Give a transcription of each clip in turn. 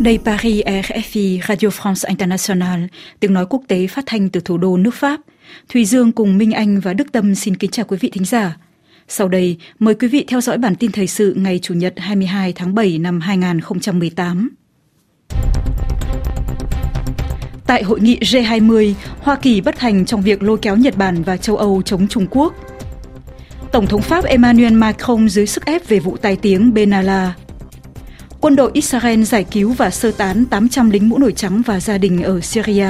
Đây Paris, RFI, Radio France International, tiếng nói quốc tế phát thanh từ thủ đô nước Pháp. Thùy Dương cùng Minh Anh và Đức Tâm xin kính chào quý vị thính giả. Sau đây, mời quý vị theo dõi bản tin thời sự ngày Chủ nhật 22 tháng 7 năm 2018. Tại hội nghị G20, Hoa Kỳ bất thành trong việc lôi kéo Nhật Bản và châu Âu chống Trung Quốc. Tổng thống Pháp Emmanuel Macron dưới sức ép về vụ tai tiếng Benalla. Quân đội Israel giải cứu và sơ tán 800 lính mũ nổi trắng và gia đình ở Syria.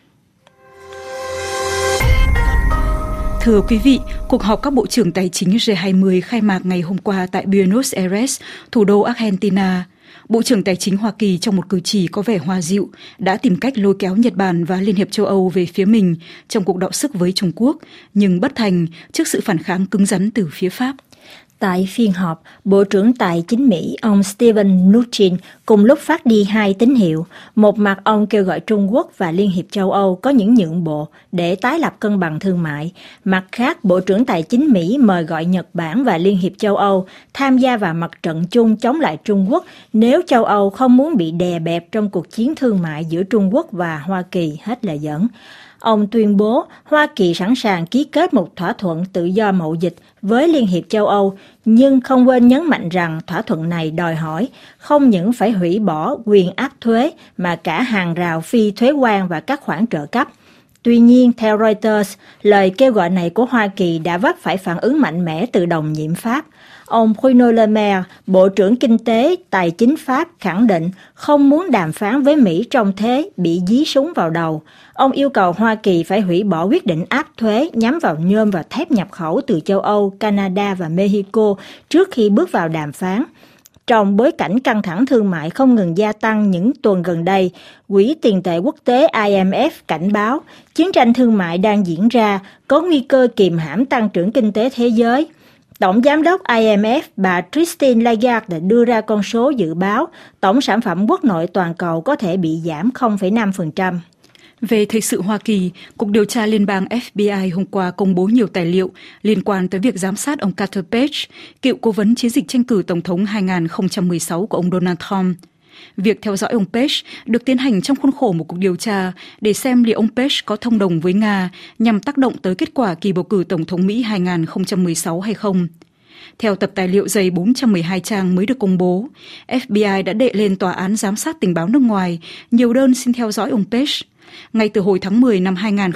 Thưa quý vị, cuộc họp các bộ trưởng tài chính G20 khai mạc ngày hôm qua tại Buenos Aires, thủ đô Argentina. Bộ trưởng Tài chính Hoa Kỳ trong một cử chỉ có vẻ hòa dịu đã tìm cách lôi kéo Nhật Bản và Liên hiệp châu Âu về phía mình trong cuộc đọ sức với Trung Quốc, nhưng bất thành trước sự phản kháng cứng rắn từ phía Pháp. Tại phiên họp, Bộ trưởng Tài chính Mỹ ông Steven Mnuchin cùng lúc phát đi hai tín hiệu. Một mặt ông kêu gọi Trung Quốc và Liên hiệp châu Âu có những nhượng bộ để tái lập cân bằng thương mại. Mặt khác, Bộ trưởng Tài chính Mỹ mời gọi Nhật Bản và Liên hiệp châu Âu tham gia vào mặt trận chung chống lại Trung Quốc nếu châu Âu không muốn bị đè bẹp trong cuộc chiến thương mại giữa Trung Quốc và Hoa Kỳ, hết lời dẫn. Ông tuyên bố Hoa Kỳ sẵn sàng ký kết một thỏa thuận tự do mậu dịch với Liên hiệp châu Âu, nhưng không quên nhấn mạnh rằng thỏa thuận này đòi hỏi không những phải hủy bỏ quyền áp thuế mà cả hàng rào phi thuế quan và các khoản trợ cấp. Tuy nhiên, theo Reuters, lời kêu gọi này của Hoa Kỳ đã vấp phải phản ứng mạnh mẽ từ đồng nhiệm Pháp. Ông Bruno Le Maire, Bộ trưởng Kinh tế Tài chính Pháp khẳng định không muốn đàm phán với Mỹ trong thế bị dí súng vào đầu. Ông yêu cầu Hoa Kỳ phải hủy bỏ quyết định áp thuế nhắm vào nhôm và thép nhập khẩu từ châu Âu, Canada và Mexico trước khi bước vào đàm phán. Trong bối cảnh căng thẳng thương mại không ngừng gia tăng những tuần gần đây, Quỹ tiền tệ quốc tế IMF cảnh báo chiến tranh thương mại đang diễn ra có nguy cơ kìm hãm tăng trưởng kinh tế thế giới. Tổng giám đốc IMF bà Christine Lagarde đã đưa ra con số dự báo tổng sản phẩm quốc nội toàn cầu có thể bị giảm 0,5%. Về thời sự Hoa Kỳ, Cục Điều tra Liên bang FBI hôm qua công bố nhiều tài liệu liên quan tới việc giám sát ông Carter Page, cựu cố vấn chiến dịch tranh cử Tổng thống 2016 của ông Donald Trump. Việc theo dõi ông Page được tiến hành trong khuôn khổ một cuộc điều tra để xem liệu ông Page có thông đồng với Nga nhằm tác động tới kết quả kỳ bầu cử Tổng thống Mỹ 2016 hay không. Theo tập tài liệu dày 412 trang mới được công bố, FBI đã đệ lên Tòa án Giám sát Tình báo nước ngoài nhiều đơn xin theo dõi ông Page. Ngay từ hồi tháng 10 năm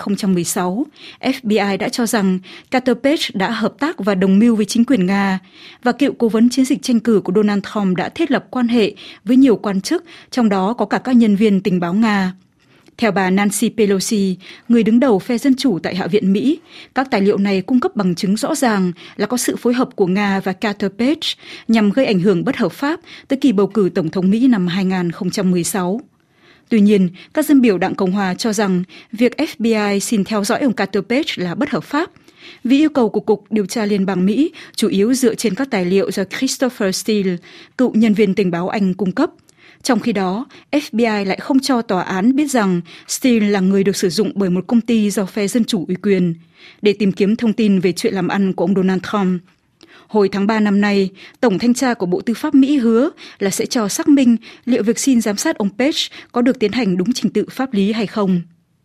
2016, FBI đã cho rằng Carter Page đã hợp tác và đồng mưu với chính quyền Nga, và cựu cố vấn chiến dịch tranh cử của Donald Trump đã thiết lập quan hệ với nhiều quan chức, trong đó có cả các nhân viên tình báo Nga. Theo bà Nancy Pelosi, người đứng đầu phe Dân Chủ tại Hạ viện Mỹ, các tài liệu này cung cấp bằng chứng rõ ràng là có sự phối hợp của Nga và Carter Page nhằm gây ảnh hưởng bất hợp pháp tới kỳ bầu cử Tổng thống Mỹ năm 2016. Tuy nhiên, các dân biểu Đảng Cộng hòa cho rằng việc FBI xin theo dõi ông Carter Page là bất hợp pháp, vì yêu cầu của Cục Điều tra Liên bang Mỹ chủ yếu dựa trên các tài liệu do Christopher Steele, cựu nhân viên tình báo Anh cung cấp. Trong khi đó, FBI lại không cho tòa án biết rằng Steele là người được sử dụng bởi một công ty do phe Dân Chủ ủy quyền để tìm kiếm thông tin về chuyện làm ăn của ông Donald Trump. Hồi tháng 3 năm nay, Tổng thanh tra của Bộ Tư pháp Mỹ hứa là sẽ cho xác minh liệu việc xin giám sát ông Page có được tiến hành đúng trình tự pháp lý hay không.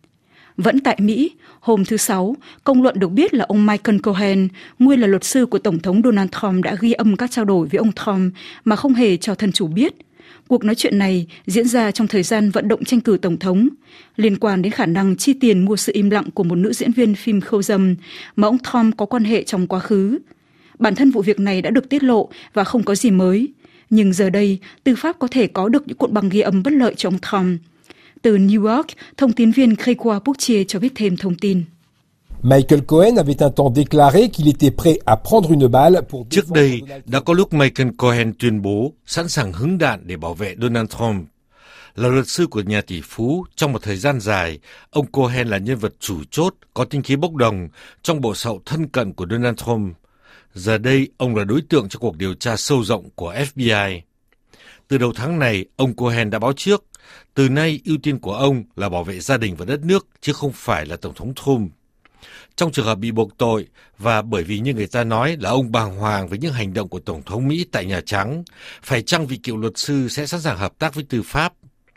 Vẫn tại Mỹ, hôm thứ Sáu, công luận được biết là ông Michael Cohen, nguyên là luật sư của Tổng thống Donald Trump, đã ghi âm các trao đổi với ông Trump mà không hề cho thân chủ biết. Cuộc nói chuyện này diễn ra trong thời gian vận động tranh cử Tổng thống, liên quan đến khả năng chi tiền mua sự im lặng của một nữ diễn viên phim khiêu dâm mà ông Trump có quan hệ trong quá khứ. Bản thân vụ việc này đã được tiết lộ và không có gì mới. Nhưng giờ đây, tư pháp có thể có được những cuộn băng ghi âm bất lợi cho ông Trump. Từ New York, thông tín viên Grégoire Bouchier cho biết thêm thông tin. Michael Cohen avait un temps déclaré qu'il était prêt à prendre une balle pour... Trước đây, đã có lúc Michael Cohen tuyên bố sẵn sàng hứng đạn để bảo vệ Donald Trump. Là luật sư của nhà tỷ phú, trong một thời gian dài, ông Cohen là nhân vật chủ chốt, có tính khí bốc đồng trong bộ sậu thân cận của Donald Trump. Giờ đây, ông là đối tượng cho cuộc điều tra sâu rộng của FBI. Từ đầu tháng này, ông Cohen đã báo trước, từ nay ưu tiên của ông là bảo vệ gia đình và đất nước, chứ không phải là Tổng thống Trump. Trong trường hợp bị buộc tội, và bởi vì như người ta nói là ông bàng hoàng với những hành động của Tổng thống Mỹ tại Nhà Trắng, phải chăng vị cựu luật sư sẽ sẵn sàng hợp tác với tư pháp?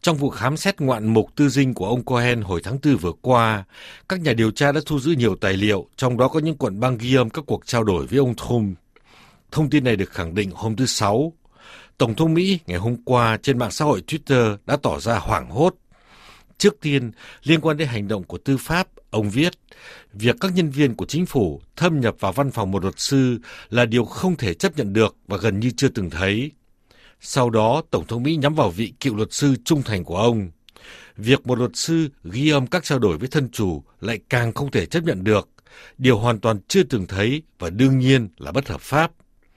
Trong vụ khám xét ngoạn mục tư dinh của ông Cohen hồi tháng 4 vừa qua, các nhà điều tra đã thu giữ nhiều tài liệu, trong đó có những cuộn băng ghi âm các cuộc trao đổi với ông Trump. Thông tin này được khẳng định hôm thứ Sáu. Tổng thống Mỹ ngày hôm qua trên mạng xã hội Twitter đã tỏ ra hoảng hốt. Trước tiên, liên quan đến hành động của tư pháp, ông viết, việc các nhân viên của chính phủ thâm nhập vào văn phòng một luật sư là điều không thể chấp nhận được và gần như chưa từng thấy. Sau đó, Tổng thống Mỹ nhắm vào vị cựu luật sư trung thành của ông. Việc một luật sư ghi âm các trao đổi với thân chủ lại càng không thể chấp nhận được, điều hoàn toàn chưa từng thấy và đương nhiên là bất hợp pháp.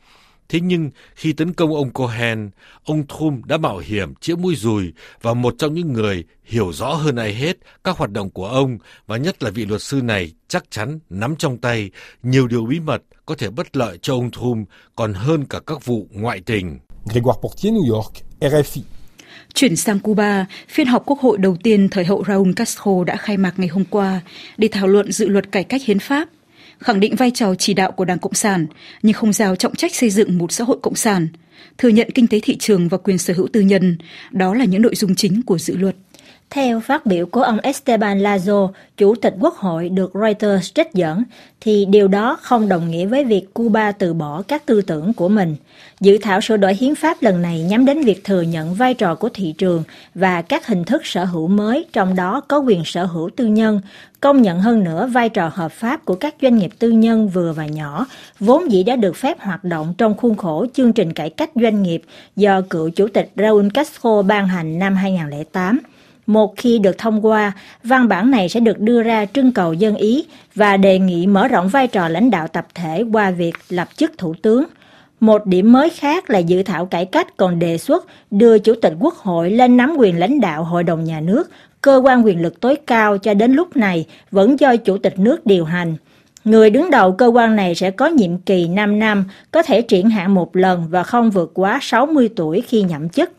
Thế nhưng, khi tấn công ông Cohen, ông Trump đã mạo hiểm chĩa mũi dùi vào một trong những người hiểu rõ hơn ai hết các hoạt động của ông và nhất là vị luật sư này chắc chắn nắm trong tay nhiều điều bí mật có thể bất lợi cho ông Trump còn hơn cả các vụ ngoại tình. Grégoire Portier, New York, RFI. Chuyển sang Cuba, phiên họp quốc hội đầu tiên thời hậu Raúl Castro đã khai mạc ngày hôm qua để thảo luận dự luật cải cách hiến pháp, khẳng định vai trò chỉ đạo của Đảng Cộng sản, nhưng không giao trọng trách xây dựng một xã hội cộng sản, thừa nhận kinh tế thị trường và quyền sở hữu tư nhân. Đó là những nội dung chính của dự luật. Theo phát biểu của ông Esteban Lazo, Chủ tịch Quốc hội được Reuters trích dẫn, thì điều đó không đồng nghĩa với việc Cuba từ bỏ các tư tưởng của mình. Dự thảo sửa đổi hiến pháp lần này nhắm đến việc thừa nhận vai trò của thị trường và các hình thức sở hữu mới, trong đó có quyền sở hữu tư nhân, công nhận hơn nữa vai trò hợp pháp của các doanh nghiệp tư nhân vừa và nhỏ, vốn dĩ đã được phép hoạt động trong khuôn khổ chương trình cải cách doanh nghiệp do cựu Chủ tịch Raúl Castro ban hành năm 2008. Một khi được thông qua, văn bản này sẽ được đưa ra trưng cầu dân ý và đề nghị mở rộng vai trò lãnh đạo tập thể qua việc lập chức thủ tướng. Một điểm mới khác là dự thảo cải cách còn đề xuất đưa Chủ tịch Quốc hội lên nắm quyền lãnh đạo Hội đồng Nhà nước, cơ quan quyền lực tối cao cho đến lúc này vẫn do Chủ tịch nước điều hành. Người đứng đầu cơ quan này sẽ có nhiệm kỳ 5 năm, có thể triển hạn một lần và không vượt quá 60 tuổi khi nhậm chức.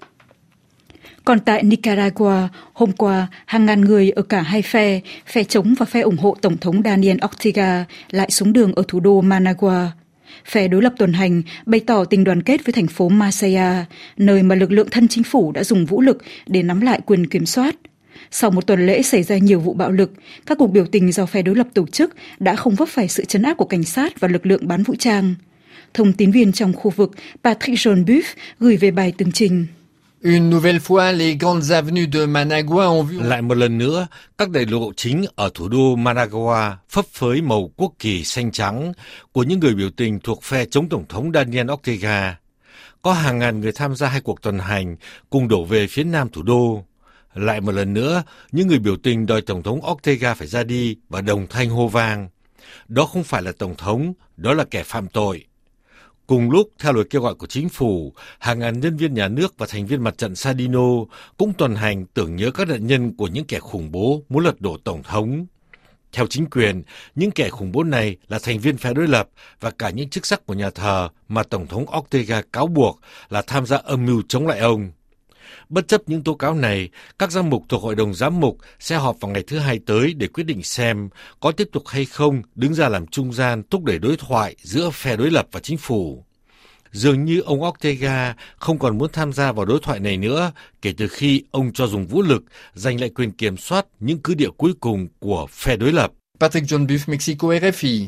Còn tại Nicaragua, hôm qua, hàng ngàn người ở cả hai phe chống và phe ủng hộ Tổng thống Daniel Ortega lại xuống đường ở thủ đô Managua. Phe đối lập tuần hành bày tỏ tình đoàn kết với thành phố Masaya, nơi mà lực lượng thân chính phủ đã dùng vũ lực để nắm lại quyền kiểm soát. Sau một tuần lễ xảy ra nhiều vụ bạo lực, các cuộc biểu tình do phe đối lập tổ chức đã không vấp phải sự trấn áp của cảnh sát và lực lượng bán vũ trang. Thông tín viên trong khu vực Patrick John-Buff gửi về bài tường trình. Une nouvelle fois, les grandes avenues de Managua ont vu... Lại một lần nữa, các đại lộ chính ở thủ đô Managua phấp phới màu quốc kỳ xanh trắng của những người biểu tình thuộc phe chống Tổng thống Daniel Ortega. Có hàng ngàn người tham gia hai cuộc tuần hành cùng đổ về phía nam thủ đô. Lại một lần nữa, những người biểu tình đòi Tổng thống Ortega phải ra đi và đồng thanh hô vang. Đó không phải là Tổng thống, đó là kẻ phạm tội. Cùng lúc, theo lời kêu gọi của chính phủ, hàng ngàn nhân viên nhà nước và thành viên mặt trận Sandino cũng tuần hành tưởng nhớ các nạn nhân của những kẻ khủng bố muốn lật đổ Tổng thống. Theo chính quyền, những kẻ khủng bố này là thành viên phe đối lập và cả những chức sắc của nhà thờ mà Tổng thống Ortega cáo buộc là tham gia âm mưu chống lại ông. Bất chấp những tố cáo này, các giám mục thuộc Hội đồng Giám mục sẽ họp vào ngày thứ Hai tới để quyết định xem có tiếp tục hay không đứng ra làm trung gian thúc đẩy đối thoại giữa phe đối lập và chính phủ. Dường như ông Ortega không còn muốn tham gia vào đối thoại này nữa kể từ khi ông cho dùng vũ lực giành lại quyền kiểm soát những cứ địa cuối cùng của phe đối lập. Patrick John-Buff, Mexico, RFI.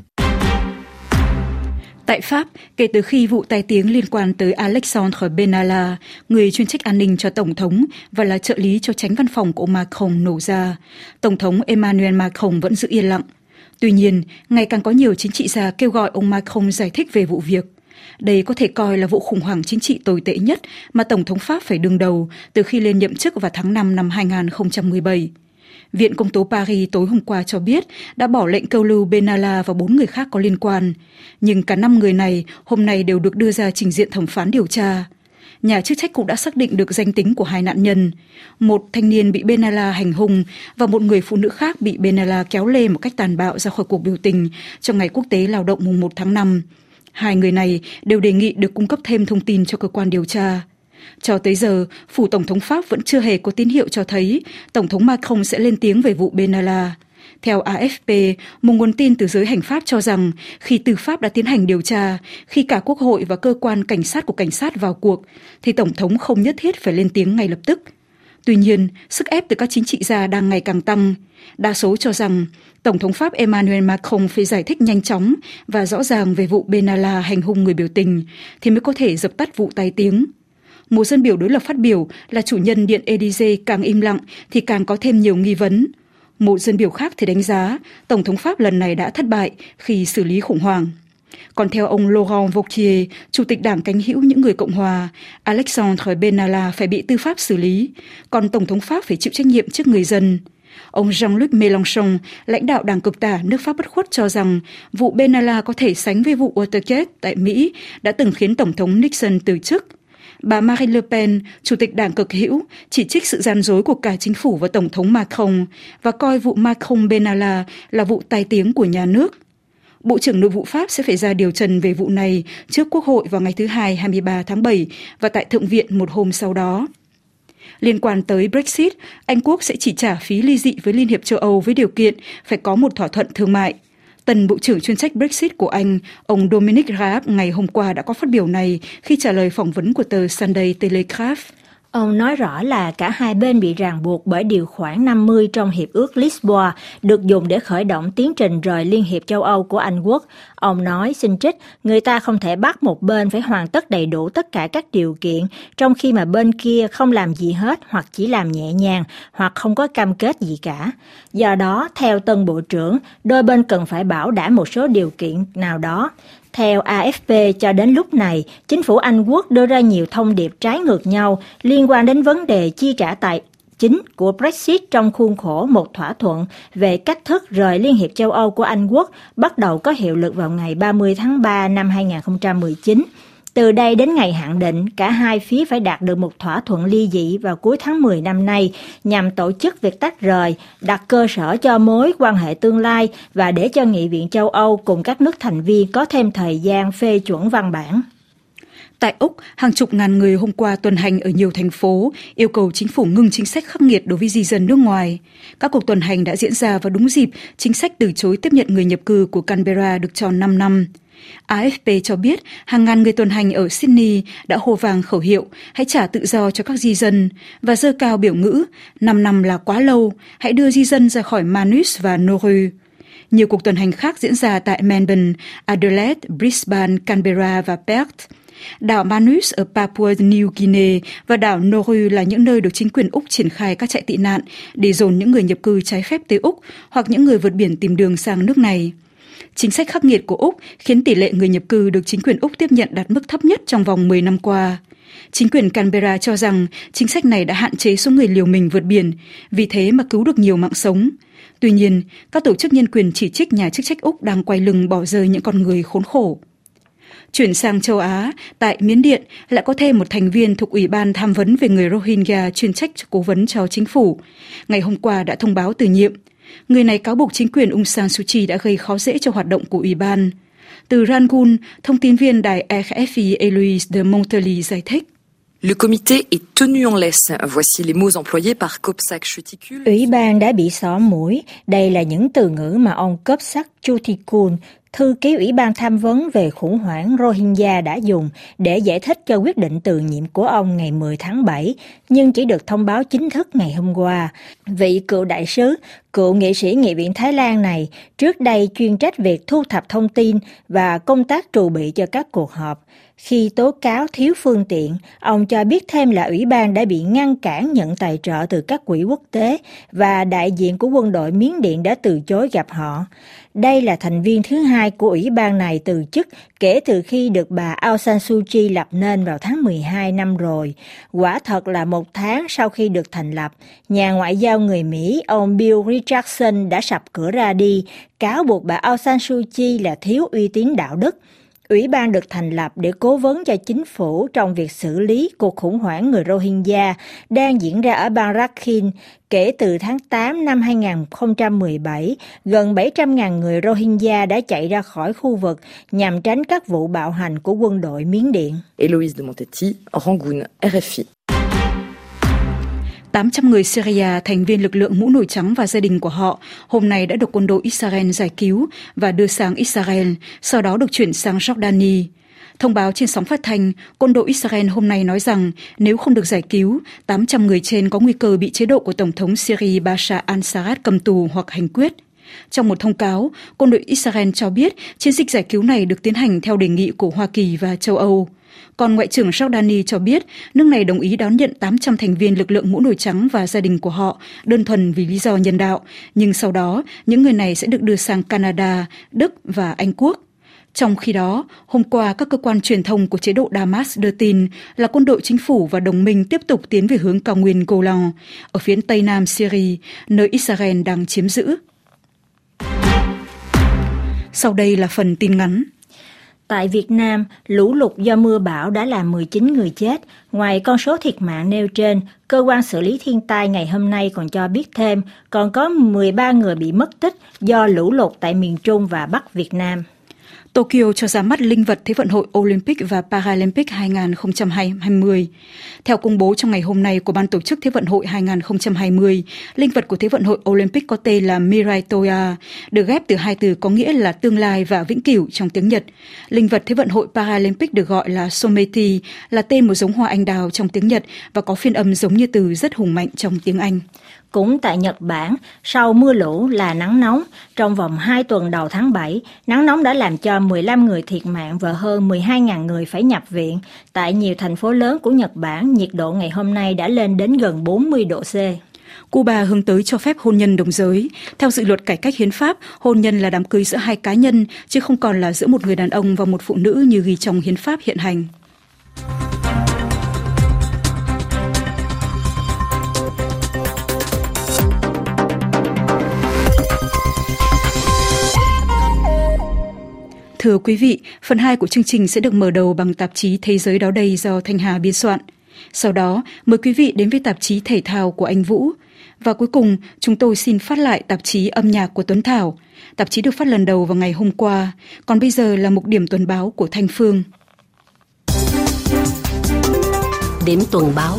Tại Pháp, kể từ khi vụ tai tiếng liên quan tới Alexandre Benalla, người chuyên trách an ninh cho Tổng thống và là trợ lý cho chánh văn phòng của ông Macron nổ ra, Tổng thống Emmanuel Macron vẫn giữ yên lặng. Tuy nhiên, ngày càng có nhiều chính trị gia kêu gọi ông Macron giải thích về vụ việc. Đây có thể coi là vụ khủng hoảng chính trị tồi tệ nhất mà Tổng thống Pháp phải đương đầu từ khi lên nhậm chức vào tháng 5 năm 2017. Viện Công tố Paris tối hôm qua cho biết đã bỏ lệnh câu lưu Benalla và 4 người khác có liên quan. Nhưng cả 5 người này hôm nay đều được đưa ra trình diện thẩm phán điều tra. Nhà chức trách cũng đã xác định được danh tính của 2 nạn nhân. Một thanh niên bị Benalla hành hung và một người phụ nữ khác bị Benalla kéo lê một cách tàn bạo ra khỏi cuộc biểu tình trong ngày quốc tế lao động mùng 1 tháng 5. 2 người này đều đề nghị được cung cấp thêm thông tin cho cơ quan điều tra. Cho tới giờ, phủ Tổng thống Pháp vẫn chưa hề có tín hiệu cho thấy Tổng thống Macron sẽ lên tiếng về vụ Benalla. Theo AFP, một nguồn tin từ giới hành pháp cho rằng khi tư pháp đã tiến hành điều tra, khi cả Quốc hội và cơ quan cảnh sát của cảnh sát vào cuộc, thì Tổng thống không nhất thiết phải lên tiếng ngay lập tức. Tuy nhiên, sức ép từ các chính trị gia đang ngày càng tăng. Đa số cho rằng Tổng thống Pháp Emmanuel Macron phải giải thích nhanh chóng và rõ ràng về vụ Benalla hành hung người biểu tình thì mới có thể dập tắt vụ tai tiếng. Một dân biểu đối lập phát biểu là chủ nhân Điện Élysée càng im lặng thì càng có thêm nhiều nghi vấn. Một dân biểu khác thì đánh giá Tổng thống Pháp lần này đã thất bại khi xử lý khủng hoảng. Còn theo ông Laurent Wauquiez, Chủ tịch Đảng cánh hữu những người Cộng hòa, Alexandre Benalla phải bị tư pháp xử lý, còn Tổng thống Pháp phải chịu trách nhiệm trước người dân. Ông Jean-Luc Mélenchon, lãnh đạo Đảng Cực tả nước Pháp bất khuất cho rằng vụ Benalla có thể sánh với vụ Watergate tại Mỹ đã từng khiến Tổng thống Nixon từ chức. Bà Marine Le Pen, Chủ tịch Đảng Cực hữu, chỉ trích sự gian dối của cả chính phủ và Tổng thống Macron và coi vụ Macron-Benalla là vụ tai tiếng của nhà nước. Bộ trưởng Nội vụ Pháp sẽ phải ra điều trần về vụ này trước Quốc hội vào ngày thứ Hai 23 tháng 7 và tại Thượng viện một hôm sau đó. Liên quan tới Brexit, Anh Quốc sẽ chỉ trả phí ly dị với Liên hiệp châu Âu với điều kiện phải có một thỏa thuận thương mại. Tân Bộ trưởng chuyên trách Brexit của Anh, ông Dominic Raab ngày hôm qua đã có phát biểu này khi trả lời phỏng vấn của tờ Sunday Telegraph. Ông nói rõ là cả hai bên bị ràng buộc bởi điều khoản 50 trong Hiệp ước Lisboa được dùng để khởi động tiến trình rời Liên hiệp châu Âu của Anh Quốc. Ông nói, xin trích, người ta không thể bắt một bên phải hoàn tất đầy đủ tất cả các điều kiện, trong khi mà bên kia không làm gì hết hoặc chỉ làm nhẹ nhàng hoặc không có cam kết gì cả. Do đó, theo tân Bộ trưởng, đôi bên cần phải bảo đảm một số điều kiện nào đó. Theo AFP, cho đến lúc này, chính phủ Anh Quốc đưa ra nhiều thông điệp trái ngược nhau liên quan đến vấn đề chi trả tài chính của Brexit trong khuôn khổ một thỏa thuận về cách thức rời Liên hiệp châu Âu của Anh Quốc bắt đầu có hiệu lực vào ngày 30 tháng 3 năm 2019. Từ đây đến ngày hạn định, cả hai phía phải đạt được một thỏa thuận ly dị vào cuối tháng 10 năm nay nhằm tổ chức việc tách rời, đặt cơ sở cho mối quan hệ tương lai và để cho Nghị viện châu Âu cùng các nước thành viên có thêm thời gian phê chuẩn văn bản. Tại Úc, hàng chục ngàn người hôm qua tuần hành ở nhiều thành phố yêu cầu chính phủ ngừng chính sách khắc nghiệt đối với di dân nước ngoài. Các cuộc tuần hành đã diễn ra vào đúng dịp chính sách từ chối tiếp nhận người nhập cư của Canberra được tròn 5 năm. AFP cho biết hàng ngàn người tuần hành ở Sydney đã hô vang khẩu hiệu hãy trả tự do cho các di dân và giơ cao biểu ngữ 5 năm là quá lâu, hãy đưa di dân ra khỏi Manus và Nauru. Nhiều cuộc tuần hành khác diễn ra tại Melbourne, Adelaide, Brisbane, Canberra và Perth. Đảo Manus ở Papua New Guinea và đảo Nauru là những nơi được chính quyền Úc triển khai các trại tị nạn để dồn những người nhập cư trái phép tới Úc hoặc những người vượt biển tìm đường sang nước này. Chính sách khắc nghiệt của Úc khiến tỷ lệ người nhập cư được chính quyền Úc tiếp nhận đạt mức thấp nhất trong vòng 10 năm qua. Chính quyền Canberra cho rằng chính sách này đã hạn chế số người liều mình vượt biển, vì thế mà cứu được nhiều mạng sống. Tuy nhiên, các tổ chức nhân quyền chỉ trích nhà chức trách Úc đang quay lưng bỏ rơi những con người khốn khổ. Chuyển sang châu Á, tại Miến Điện lại có thêm một thành viên thuộc Ủy ban tham vấn về người Rohingya chuyên trách cố vấn cho chính phủ. Ngày hôm qua đã thông báo từ nhiệm. Người này cáo buộc chính quyền Aung San Suu Kyi đã gây khó dễ cho hoạt động của Ủy ban. Từ Rangoon, thông tin viên đài RFI Eloise de Montelly giải thích. Le comité est tenu en laisse. Voici les mots employés par Kopsak Chutikul. Ủy ban đã bị xỏ mũi. Đây là những từ ngữ mà ông Kopsak Chutikul, thư ký Ủy ban tham vấn về khủng hoảng Rohingya đã dùng để giải thích cho quyết định từ nhiệm của ông ngày 10 tháng 7, nhưng chỉ được thông báo chính thức ngày hôm qua. Vị cựu đại sứ, cựu nghị sĩ Nghị viện Thái Lan này trước đây chuyên trách việc thu thập thông tin và công tác trù bị cho các cuộc họp. Khi tố cáo thiếu phương tiện, ông cho biết thêm là Ủy ban đã bị ngăn cản nhận tài trợ từ các quỹ quốc tế và đại diện của quân đội Miến Điện đã từ chối gặp họ. Đây là thành viên thứ hai của Ủy ban này từ chức kể từ khi được bà Aung San Suu Kyi lập nên vào tháng 12 năm rồi. Quả thật là một tháng sau khi được thành lập, nhà ngoại giao người Mỹ ông Bill Richardson đã sập cửa ra đi, cáo buộc bà Aung San Suu Kyi là thiếu uy tín đạo đức. Ủy ban được thành lập để cố vấn cho chính phủ trong việc xử lý cuộc khủng hoảng người Rohingya đang diễn ra ở bang Rakhine. Kể từ tháng 8 năm 2017, gần 700.000 người Rohingya đã chạy ra khỏi khu vực nhằm tránh các vụ bạo hành của quân đội Miến Điện. Eloise de Montelly, Rangoon, RFI. 800 người Syria, thành viên lực lượng mũ nổi trắng và gia đình của họ, hôm nay đã được quân đội Israel giải cứu và đưa sang Israel, sau đó được chuyển sang Jordani. Thông báo trên sóng phát thanh, quân đội Israel hôm nay nói rằng nếu không được giải cứu, 800 người trên có nguy cơ bị chế độ của Tổng thống Syria Bashar al-Assad cầm tù hoặc hành quyết. Trong một thông cáo, quân đội Israel cho biết chiến dịch giải cứu này được tiến hành theo đề nghị của Hoa Kỳ và châu Âu. Còn Ngoại trưởng Jordani cho biết nước này đồng ý đón nhận 800 thành viên lực lượng mũ nổi trắng và gia đình của họ đơn thuần vì lý do nhân đạo, nhưng sau đó những người này sẽ được đưa sang Canada, Đức và Anh Quốc. Trong khi đó, hôm qua các cơ quan truyền thông của chế độ Damas đưa tin là quân đội chính phủ và đồng minh tiếp tục tiến về hướng cao nguyên Golan, ở phía tây nam Syria, nơi Israel đang chiếm giữ. Sau đây là phần tin ngắn. Tại Việt Nam, lũ lụt do mưa bão đã làm 19 người chết. Ngoài con số thiệt mạng nêu trên, Cơ quan xử lý thiên tai ngày hôm nay còn cho biết thêm còn có 13 người bị mất tích do lũ lụt tại miền Trung và Bắc Việt Nam. Tokyo cho ra mắt linh vật Thế vận hội Olympic và Paralympic 2020. Theo công bố trong ngày hôm nay của Ban tổ chức Thế vận hội 2020, linh vật của Thế vận hội Olympic có tên là Mirai Toya, được ghép từ hai từ có nghĩa là tương lai và vĩnh cửu trong tiếng Nhật. Linh vật Thế vận hội Paralympic được gọi là Someti, là tên một giống hoa anh đào trong tiếng Nhật và có phiên âm giống như từ rất hùng mạnh trong tiếng Anh. Cũng tại Nhật Bản, sau mưa lũ là nắng nóng. Trong vòng 2 tuần đầu tháng 7, nắng nóng đã làm cho 15 người thiệt mạng và hơn 12.000 người phải nhập viện. Tại nhiều thành phố lớn của Nhật Bản, nhiệt độ ngày hôm nay đã lên đến gần 40 độ C. Cuba hướng tới cho phép hôn nhân đồng giới. Theo dự luật cải cách hiến pháp, hôn nhân là đám cưới giữa hai cá nhân, chứ không còn là giữa một người đàn ông và một phụ nữ như ghi trong hiến pháp hiện hành. Thưa quý vị, phần 2 của chương trình sẽ được mở đầu bằng tạp chí Thế giới đó đây do Thanh Hà biên soạn. Sau đó, mời quý vị đến với tạp chí Thể thao của anh Vũ. Và cuối cùng, chúng tôi xin phát lại tạp chí Âm nhạc của Tuấn Thảo. Tạp chí được phát lần đầu vào ngày hôm qua, còn bây giờ là mục điểm tuần báo của Thanh Phương. Điểm tuần báo.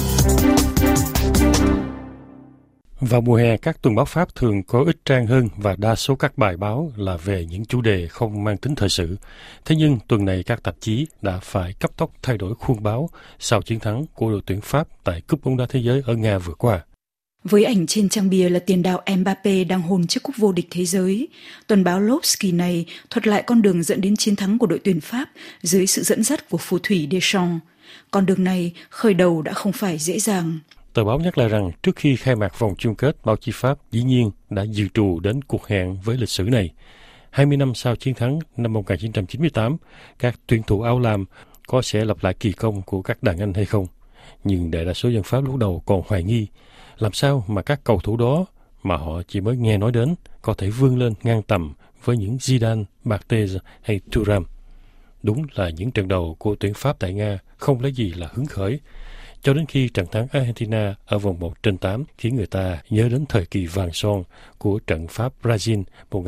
Vào mùa hè, các tuần báo Pháp thường có ít trang hơn và đa số các bài báo là về những chủ đề không mang tính thời sự. Thế nhưng tuần này các tạp chí đã phải cấp tốc thay đổi khuôn báo sau chiến thắng của đội tuyển Pháp tại Cúp bóng đá thế giới ở Nga vừa qua. Với ảnh trên trang bìa là tiền đạo Mbappé đang hôn chiếc cúp vô địch thế giới, tuần báo L'Obs kỳ này thuật lại con đường dẫn đến chiến thắng của đội tuyển Pháp dưới sự dẫn dắt của phù thủy Deschamps. Con đường này khởi đầu đã không phải dễ dàng. Tờ báo nhắc lại rằng trước khi khai mạc vòng chung kết, báo chí Pháp dĩ nhiên đã dự trù đến cuộc hẹn với lịch sử này. 20 năm sau chiến thắng năm 1998, các tuyển thủ áo lam có sẽ lặp lại kỳ công của các đàn anh hay không? Nhưng đại đa số dân Pháp lúc đầu còn hoài nghi, làm sao mà các cầu thủ đó mà họ chỉ mới nghe nói đến có thể vươn lên ngang tầm với những Zidane, Barthez hay Thuram. Đúng là những trận đầu của tuyển Pháp tại Nga không lấy gì là hứng khởi, cho đến khi trận thắng Argentina ở vòng 1/8 khiến người ta nhớ đến thời kỳ vàng son của trận Pháp-Brazil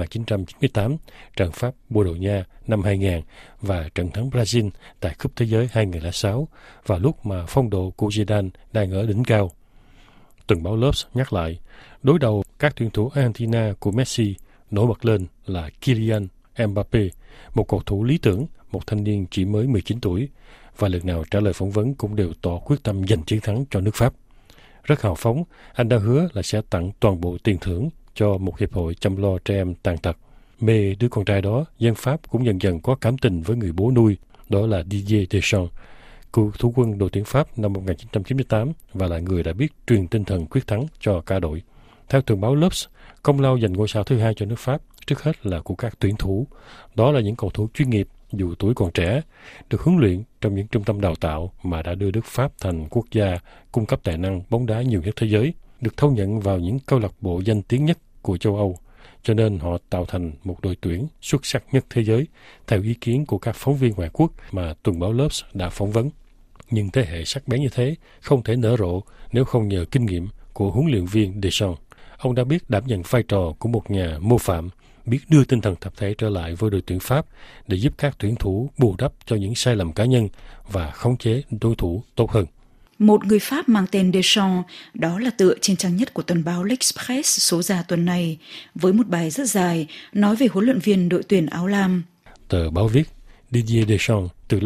1998, trận Pháp-Bồ Đào Nha năm 2000 và trận thắng Brazil tại Cúp Thế giới 2006 vào lúc mà phong độ của Zidane đang ở đỉnh cao. Tuần báo L'Obs nhắc lại, đối đầu các tuyển thủ Argentina của Messi nổi bật lên là Kylian Mbappé, một cầu thủ lý tưởng, một thanh niên chỉ mới 19 tuổi, và lần nào trả lời phỏng vấn cũng đều tỏ quyết tâm giành chiến thắng cho nước Pháp. Rất hào phóng, anh đã hứa là sẽ tặng toàn bộ tiền thưởng cho một hiệp hội chăm lo trẻ em tàn tật. Mê đứa con trai đó, dân Pháp cũng dần dần có cảm tình với người bố nuôi, đó là Didier Deschamps, cựu thủ quân đội tuyển Pháp năm 1998 và là người đã biết truyền tinh thần quyết thắng cho cả đội. Theo tờ báo L'Obs, công lao giành ngôi sao thứ hai cho nước Pháp trước hết là của các tuyển thủ. Đó là những cầu thủ chuyên nghiệp, dù tuổi còn trẻ, được huấn luyện trong những trung tâm đào tạo mà đã đưa nước Pháp thành quốc gia cung cấp tài năng bóng đá nhiều nhất thế giới, được thâu nhận vào những câu lạc bộ danh tiếng nhất của châu Âu, cho nên họ tạo thành một đội tuyển xuất sắc nhất thế giới, theo ý kiến của các phóng viên ngoại quốc mà tuần báo L'Obs đã phỏng vấn. Nhưng thế hệ sắc bén như thế không thể nở rộ nếu không nhờ kinh nghiệm của huấn luyện viên Deschamps. Ông đã biết đảm nhận vai trò của một nhà mô phạm, biết đưa tinh thần tập thể trở lại với đội tuyển Pháp để giúp các tuyển thủ bù đắp cho những sai lầm cá nhân và khống chế đối thủ tốt hơn. Một người Pháp mang tên Deschamps, đó là tựa trên trang nhất của tuần báo L'Express số ra tuần này, với một bài rất dài nói về huấn luyện viên đội tuyển áo lam. Tờ báo viết, Didier Deschamps từ lâu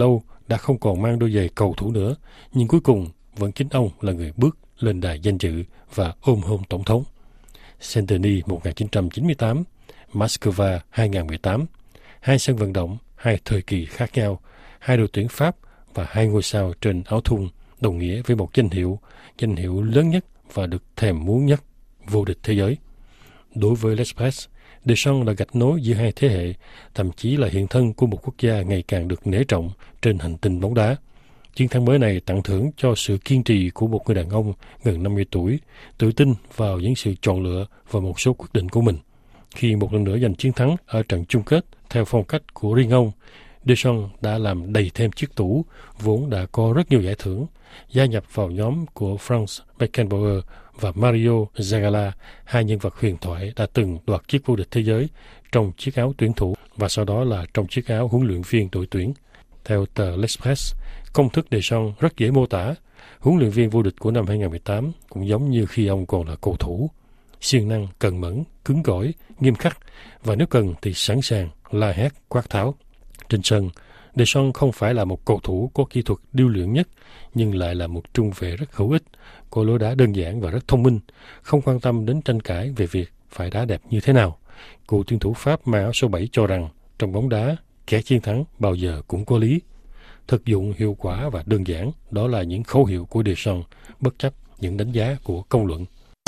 đã không còn mang đôi giày cầu thủ nữa, nhưng cuối cùng vẫn chính ông là người bước lên đài danh dự và ôm hôn tổng thống. Saint-Denis 1998, Moscow 2018, hai sân vận động, hai thời kỳ khác nhau, hai đội tuyển Pháp và hai ngôi sao trên áo thun đồng nghĩa với một danh hiệu lớn nhất và được thèm muốn nhất, vô địch thế giới. Đối với L'Express, Deschamps là gạch nối giữa hai thế hệ, thậm chí là hiện thân của một quốc gia ngày càng được nể trọng trên hành tinh bóng đá. Chiến thắng mới này tặng thưởng cho sự kiên trì của một người đàn ông gần 50 tuổi, tự tin vào những sự chọn lựa và một số quyết định của mình. Khi một lần nữa giành chiến thắng ở trận chung kết theo phong cách của riêng ông, Deschamps đã làm đầy thêm chiếc tủ vốn đã có rất nhiều giải thưởng, gia nhập vào nhóm của Franz Beckenbauer và Mario Zagallo, hai nhân vật huyền thoại đã từng đoạt chiếc vô địch thế giới trong chiếc áo tuyển thủ và sau đó là trong chiếc áo huấn luyện viên đội tuyển. Theo tờ L'Express, công thức Deschamps rất dễ mô tả. Huấn luyện viên vô địch của năm 2018 cũng giống như khi ông còn là cầu thủ. Siêng năng, cần mẫn, cứng cỏi, nghiêm khắc và nếu cần thì sẵn sàng la hét, quát tháo. Trên sân, Deschamps không phải là một cầu thủ có kỹ thuật điêu luyện nhất, nhưng lại là một trung vệ rất hữu ích, có lối đá đơn giản và rất thông minh, không quan tâm đến tranh cãi về việc phải đá đẹp như thế nào. Cựu tuyển thủ Pháp mang áo số 7 cho rằng, trong bóng đá, kẻ chiến thắng bao giờ cũng có lý. Thực dụng, hiệu quả và đơn giản, đó là những khẩu hiệu của Deschamps, bất chấp những đánh giá của công luận.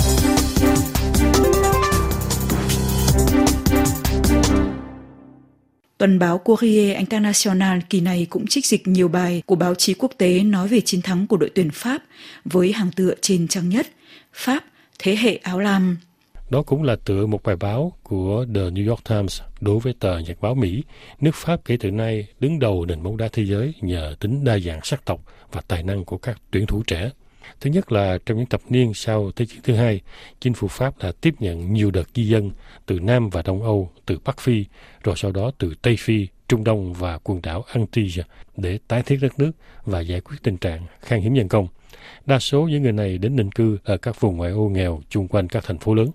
Tuần báo Courrier International kỳ này cũng trích dịch nhiều bài của báo chí quốc tế nói về chiến thắng của đội tuyển Pháp với hàng tựa trên trang nhất, Pháp, thế hệ áo lam. Đó cũng là tựa một bài báo của The New York Times đối với tờ nhật báo Mỹ. Nước Pháp kể từ nay đứng đầu nền bóng đá thế giới nhờ tính đa dạng sắc tộc và tài năng của các tuyển thủ trẻ. Thứ nhất là trong những thập niên sau Thế chiến thứ hai, chính phủ Pháp đã tiếp nhận nhiều đợt di dân từ Nam và Đông Âu, từ Bắc Phi, rồi sau đó từ Tây Phi, Trung Đông và quần đảo Antilles để tái thiết đất nước và giải quyết tình trạng khan hiếm nhân công. Đa số những người này đến định cư ở các vùng ngoại ô nghèo chung quanh các thành phố lớn.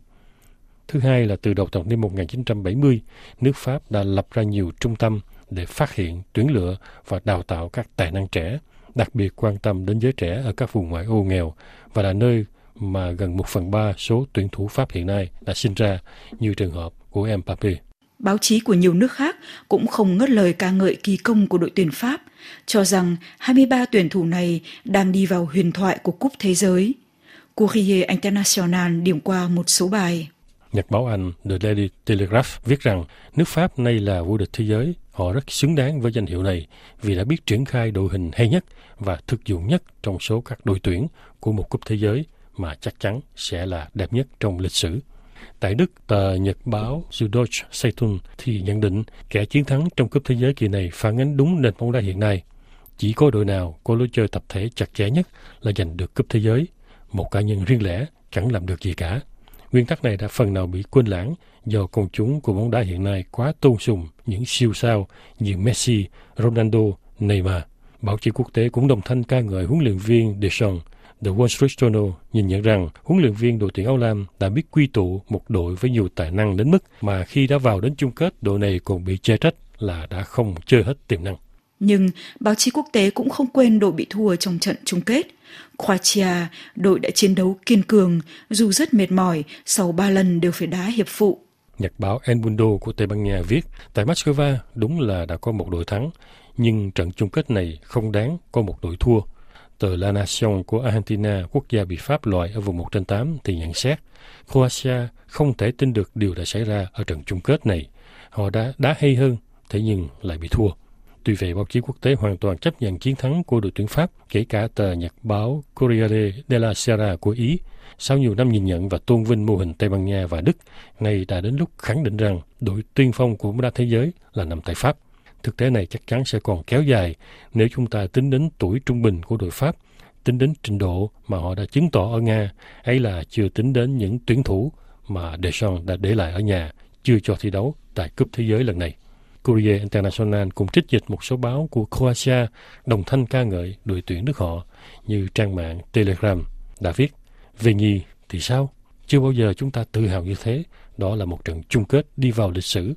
Thứ hai là từ đầu thập niên 1970, nước Pháp đã lập ra nhiều trung tâm để phát hiện, tuyển lựa và đào tạo các tài năng trẻ, đặc biệt quan tâm đến giới trẻ ở các vùng ngoại ô nghèo và là nơi mà gần 1/3 số tuyển thủ Pháp hiện nay đã sinh ra, như trường hợp của Mbappé. Báo chí của nhiều nước khác cũng không ngớt lời ca ngợi kỳ công của đội tuyển Pháp, cho rằng 23 tuyển thủ này đang đi vào huyền thoại của Cúp Thế giới. Courrier International điểm qua một số bài. Nhật báo Anh The Daily Telegraph viết rằng nước Pháp nay là vô địch thế giới. Họ rất xứng đáng với danh hiệu này vì đã biết triển khai đội hình hay nhất và thực dụng nhất trong số các đội tuyển của một cúp thế giới mà chắc chắn sẽ là đẹp nhất trong lịch sử. Tại Đức, tờ nhật báo Süddeutsche Zeitung thì nhận định kẻ chiến thắng trong cúp thế giới kỳ này phản ánh đúng nền bóng đá hiện nay. Chỉ có đội nào có lối chơi tập thể chặt chẽ nhất là giành được cúp thế giới. Một cá nhân riêng lẻ chẳng làm được gì cả. Nguyên tắc này đã phần nào bị quên lãng do công chúng của bóng đá hiện nay quá tôn sùng những siêu sao như Messi, Ronaldo, Neymar. Báo chí quốc tế cũng đồng thanh ca ngợi huấn luyện viên Deschamps. The Wall Street Journal nhìn nhận rằng huấn luyện viên đội tuyển áo lam đã biết quy tụ một đội với nhiều tài năng đến mức mà khi đã vào đến chung kết, đội này còn bị chê trách là đã không chơi hết tiềm năng. Nhưng báo chí quốc tế cũng không quên đội bị thua trong trận chung kết. Croatia, đội đã chiến đấu kiên cường, dù rất mệt mỏi, sau 3 lần đều phải đá hiệp phụ. Nhật báo El Mundo của Tây Ban Nha viết, tại Moscow đúng là đã có một đội thắng, nhưng trận chung kết này không đáng có một đội thua. Tờ La Nación của Argentina, quốc gia bị Pháp loại ở vùng 1/8 thì nhận xét, Croatia không thể tin được điều đã xảy ra ở trận chung kết này. Họ đã đá hay hơn, thế nhưng lại bị thua. Tuy vậy, báo chí quốc tế hoàn toàn chấp nhận chiến thắng của đội tuyển Pháp, kể cả tờ nhật báo Corriere della Sera của Ý. Sau nhiều năm nhìn nhận và tôn vinh mô hình Tây Ban Nha và Đức, nay đã đến lúc khẳng định rằng đội tiên phong của bóng đá thế giới là nằm tại Pháp. Thực tế này chắc chắn sẽ còn kéo dài nếu chúng ta tính đến tuổi trung bình của đội Pháp, tính đến trình độ mà họ đã chứng tỏ ở Nga, ấy là chưa tính đến những tuyển thủ mà Deschamps đã để lại ở nhà, chưa cho thi đấu tại Cúp Thế giới lần này. Courrier International cũng trích dịch một số báo của Croatia đồng thanh ca ngợi đội tuyển nước họ, như trang mạng Telegram đã viết, về nhì thì sao? Chưa bao giờ chúng ta tự hào như thế, đó là một trận chung kết đi vào lịch sử.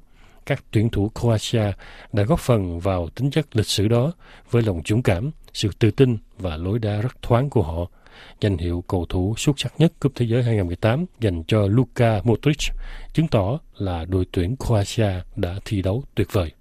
các tuyển thủ Croatia đã góp phần vào tính chất lịch sử đó với lòng dũng cảm, sự tự tin và lối đá rất thoáng của họ. Danh hiệu cầu thủ xuất sắc nhất Cúp Thế giới 2018 dành cho Luka Modric chứng tỏ là đội tuyển Croatia đã thi đấu tuyệt vời.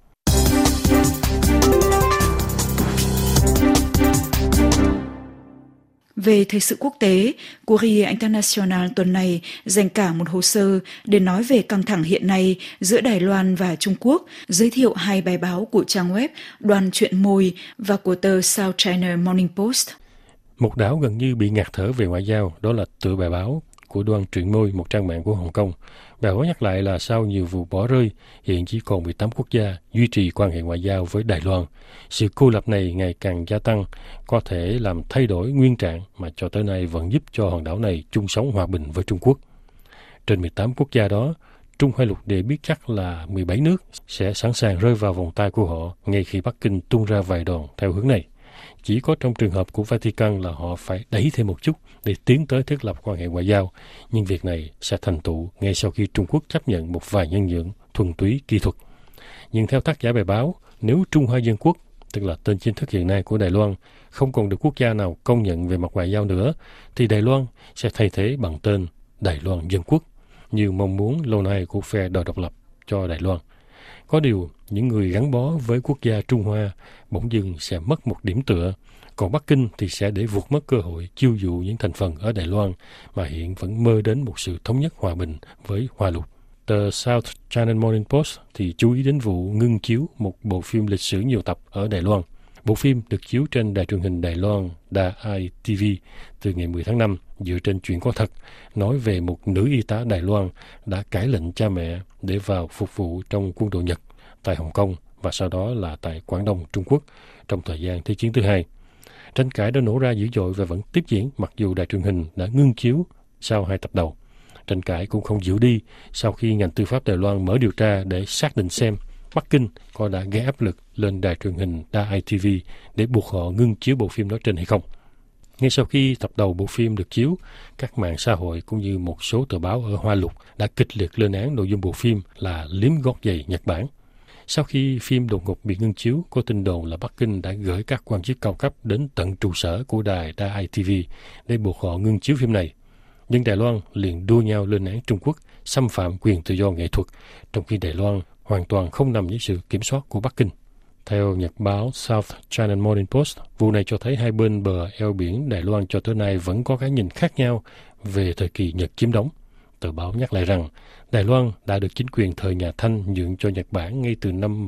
Về thời sự quốc tế, Courrier International tuần này dành cả một hồ sơ để nói về căng thẳng hiện nay giữa Đài Loan và Trung Quốc, giới thiệu 2 bài báo của trang web Đoàn Chuyện Môi và của tờ South China Morning Post. Một đảo gần như bị ngạt thở về ngoại giao, đó là tựa bài báo của Đoàn Chuyện Môi, một trang mạng của Hồng Kông. Bài báo nhắc lại là sau nhiều vụ bỏ rơi, hiện chỉ còn 18 quốc gia duy trì quan hệ ngoại giao với Đài Loan. Sự cô lập này ngày càng gia tăng, có thể làm thay đổi nguyên trạng mà cho tới nay vẫn giúp cho hòn đảo này chung sống hòa bình với Trung Quốc. Trên 18 quốc gia đó, Trung Hoa lục địa biết chắc là 17 nước sẽ sẵn sàng rơi vào vòng tay của họ ngay khi Bắc Kinh tung ra vài đòn theo hướng này. Chỉ có trong trường hợp của Vatican là họ phải đẩy thêm một chút để tiến tới thiết lập quan hệ ngoại giao, nhưng việc này sẽ thành tựu ngay sau khi Trung Quốc chấp nhận một vài nhân dưỡng thuần túy kỹ thuật. Nhưng theo tác giả bài báo, nếu Trung Hoa Dân Quốc, tức là tên chính thức hiện nay của Đài Loan, không còn được quốc gia nào công nhận về mặt ngoại giao nữa, thì Đài Loan sẽ thay thế bằng tên Đài Loan Dân Quốc, như mong muốn lâu nay của phe đòi độc lập cho Đài Loan. Có điều, những người gắn bó với quốc gia Trung Hoa bỗng dưng sẽ mất một điểm tựa, còn Bắc Kinh thì sẽ để vụt mất cơ hội chiêu dụ những thành phần ở Đài Loan mà hiện vẫn mơ đến một sự thống nhất hòa bình với Hoa lục. Tờ South China Morning Post thì chú ý đến vụ ngưng chiếu một bộ phim lịch sử nhiều tập ở Đài Loan. Bộ phim được chiếu trên đài truyền hình Đài Loan Đài TV từ ngày 10 tháng 5 dựa trên chuyện có thật, nói về một nữ y tá Đài Loan đã cãi lệnh cha mẹ để vào phục vụ trong quân đội Nhật tại Hồng Kông và sau đó là tại Quảng Đông, Trung Quốc trong thời gian Thế chiến thứ hai. Tranh cãi đã nổ ra dữ dội và vẫn tiếp diễn mặc dù đài truyền hình đã ngưng chiếu sau 2 tập đầu. Tranh cãi cũng không dịu đi sau khi ngành tư pháp Đài Loan mở điều tra để xác định xem Bắc Kinh có đã gây áp lực lên đài truyền hình Đài TV để buộc họ ngưng chiếu bộ phim đó trên hay không. Ngay sau khi tập đầu bộ phim được chiếu, các mạng xã hội cũng như một số tờ báo ở Hoa lục đã kịch liệt lên án nội dung bộ phim là liếm gót giày Nhật Bản. Sau khi phim đột ngột bị ngưng chiếu, có tin đồn là Bắc Kinh đã gửi các quan chức cao cấp đến tận trụ sở của đài Đài TV để buộc họ ngưng chiếu phim này. Nhưng Đài Loan liền đua nhau lên án Trung Quốc xâm phạm quyền tự do nghệ thuật, trong khi Đài Loan hoàn toàn không nằm dưới sự kiểm soát của Bắc Kinh. Theo nhật báo South China Morning Post, vụ này cho thấy hai bên bờ eo biển Đài Loan cho tới nay vẫn có cái nhìn khác nhau về thời kỳ Nhật chiếm đóng. Tờ báo nhắc lại rằng Đài Loan đã được chính quyền thời nhà Thanh nhượng cho Nhật Bản ngay từ năm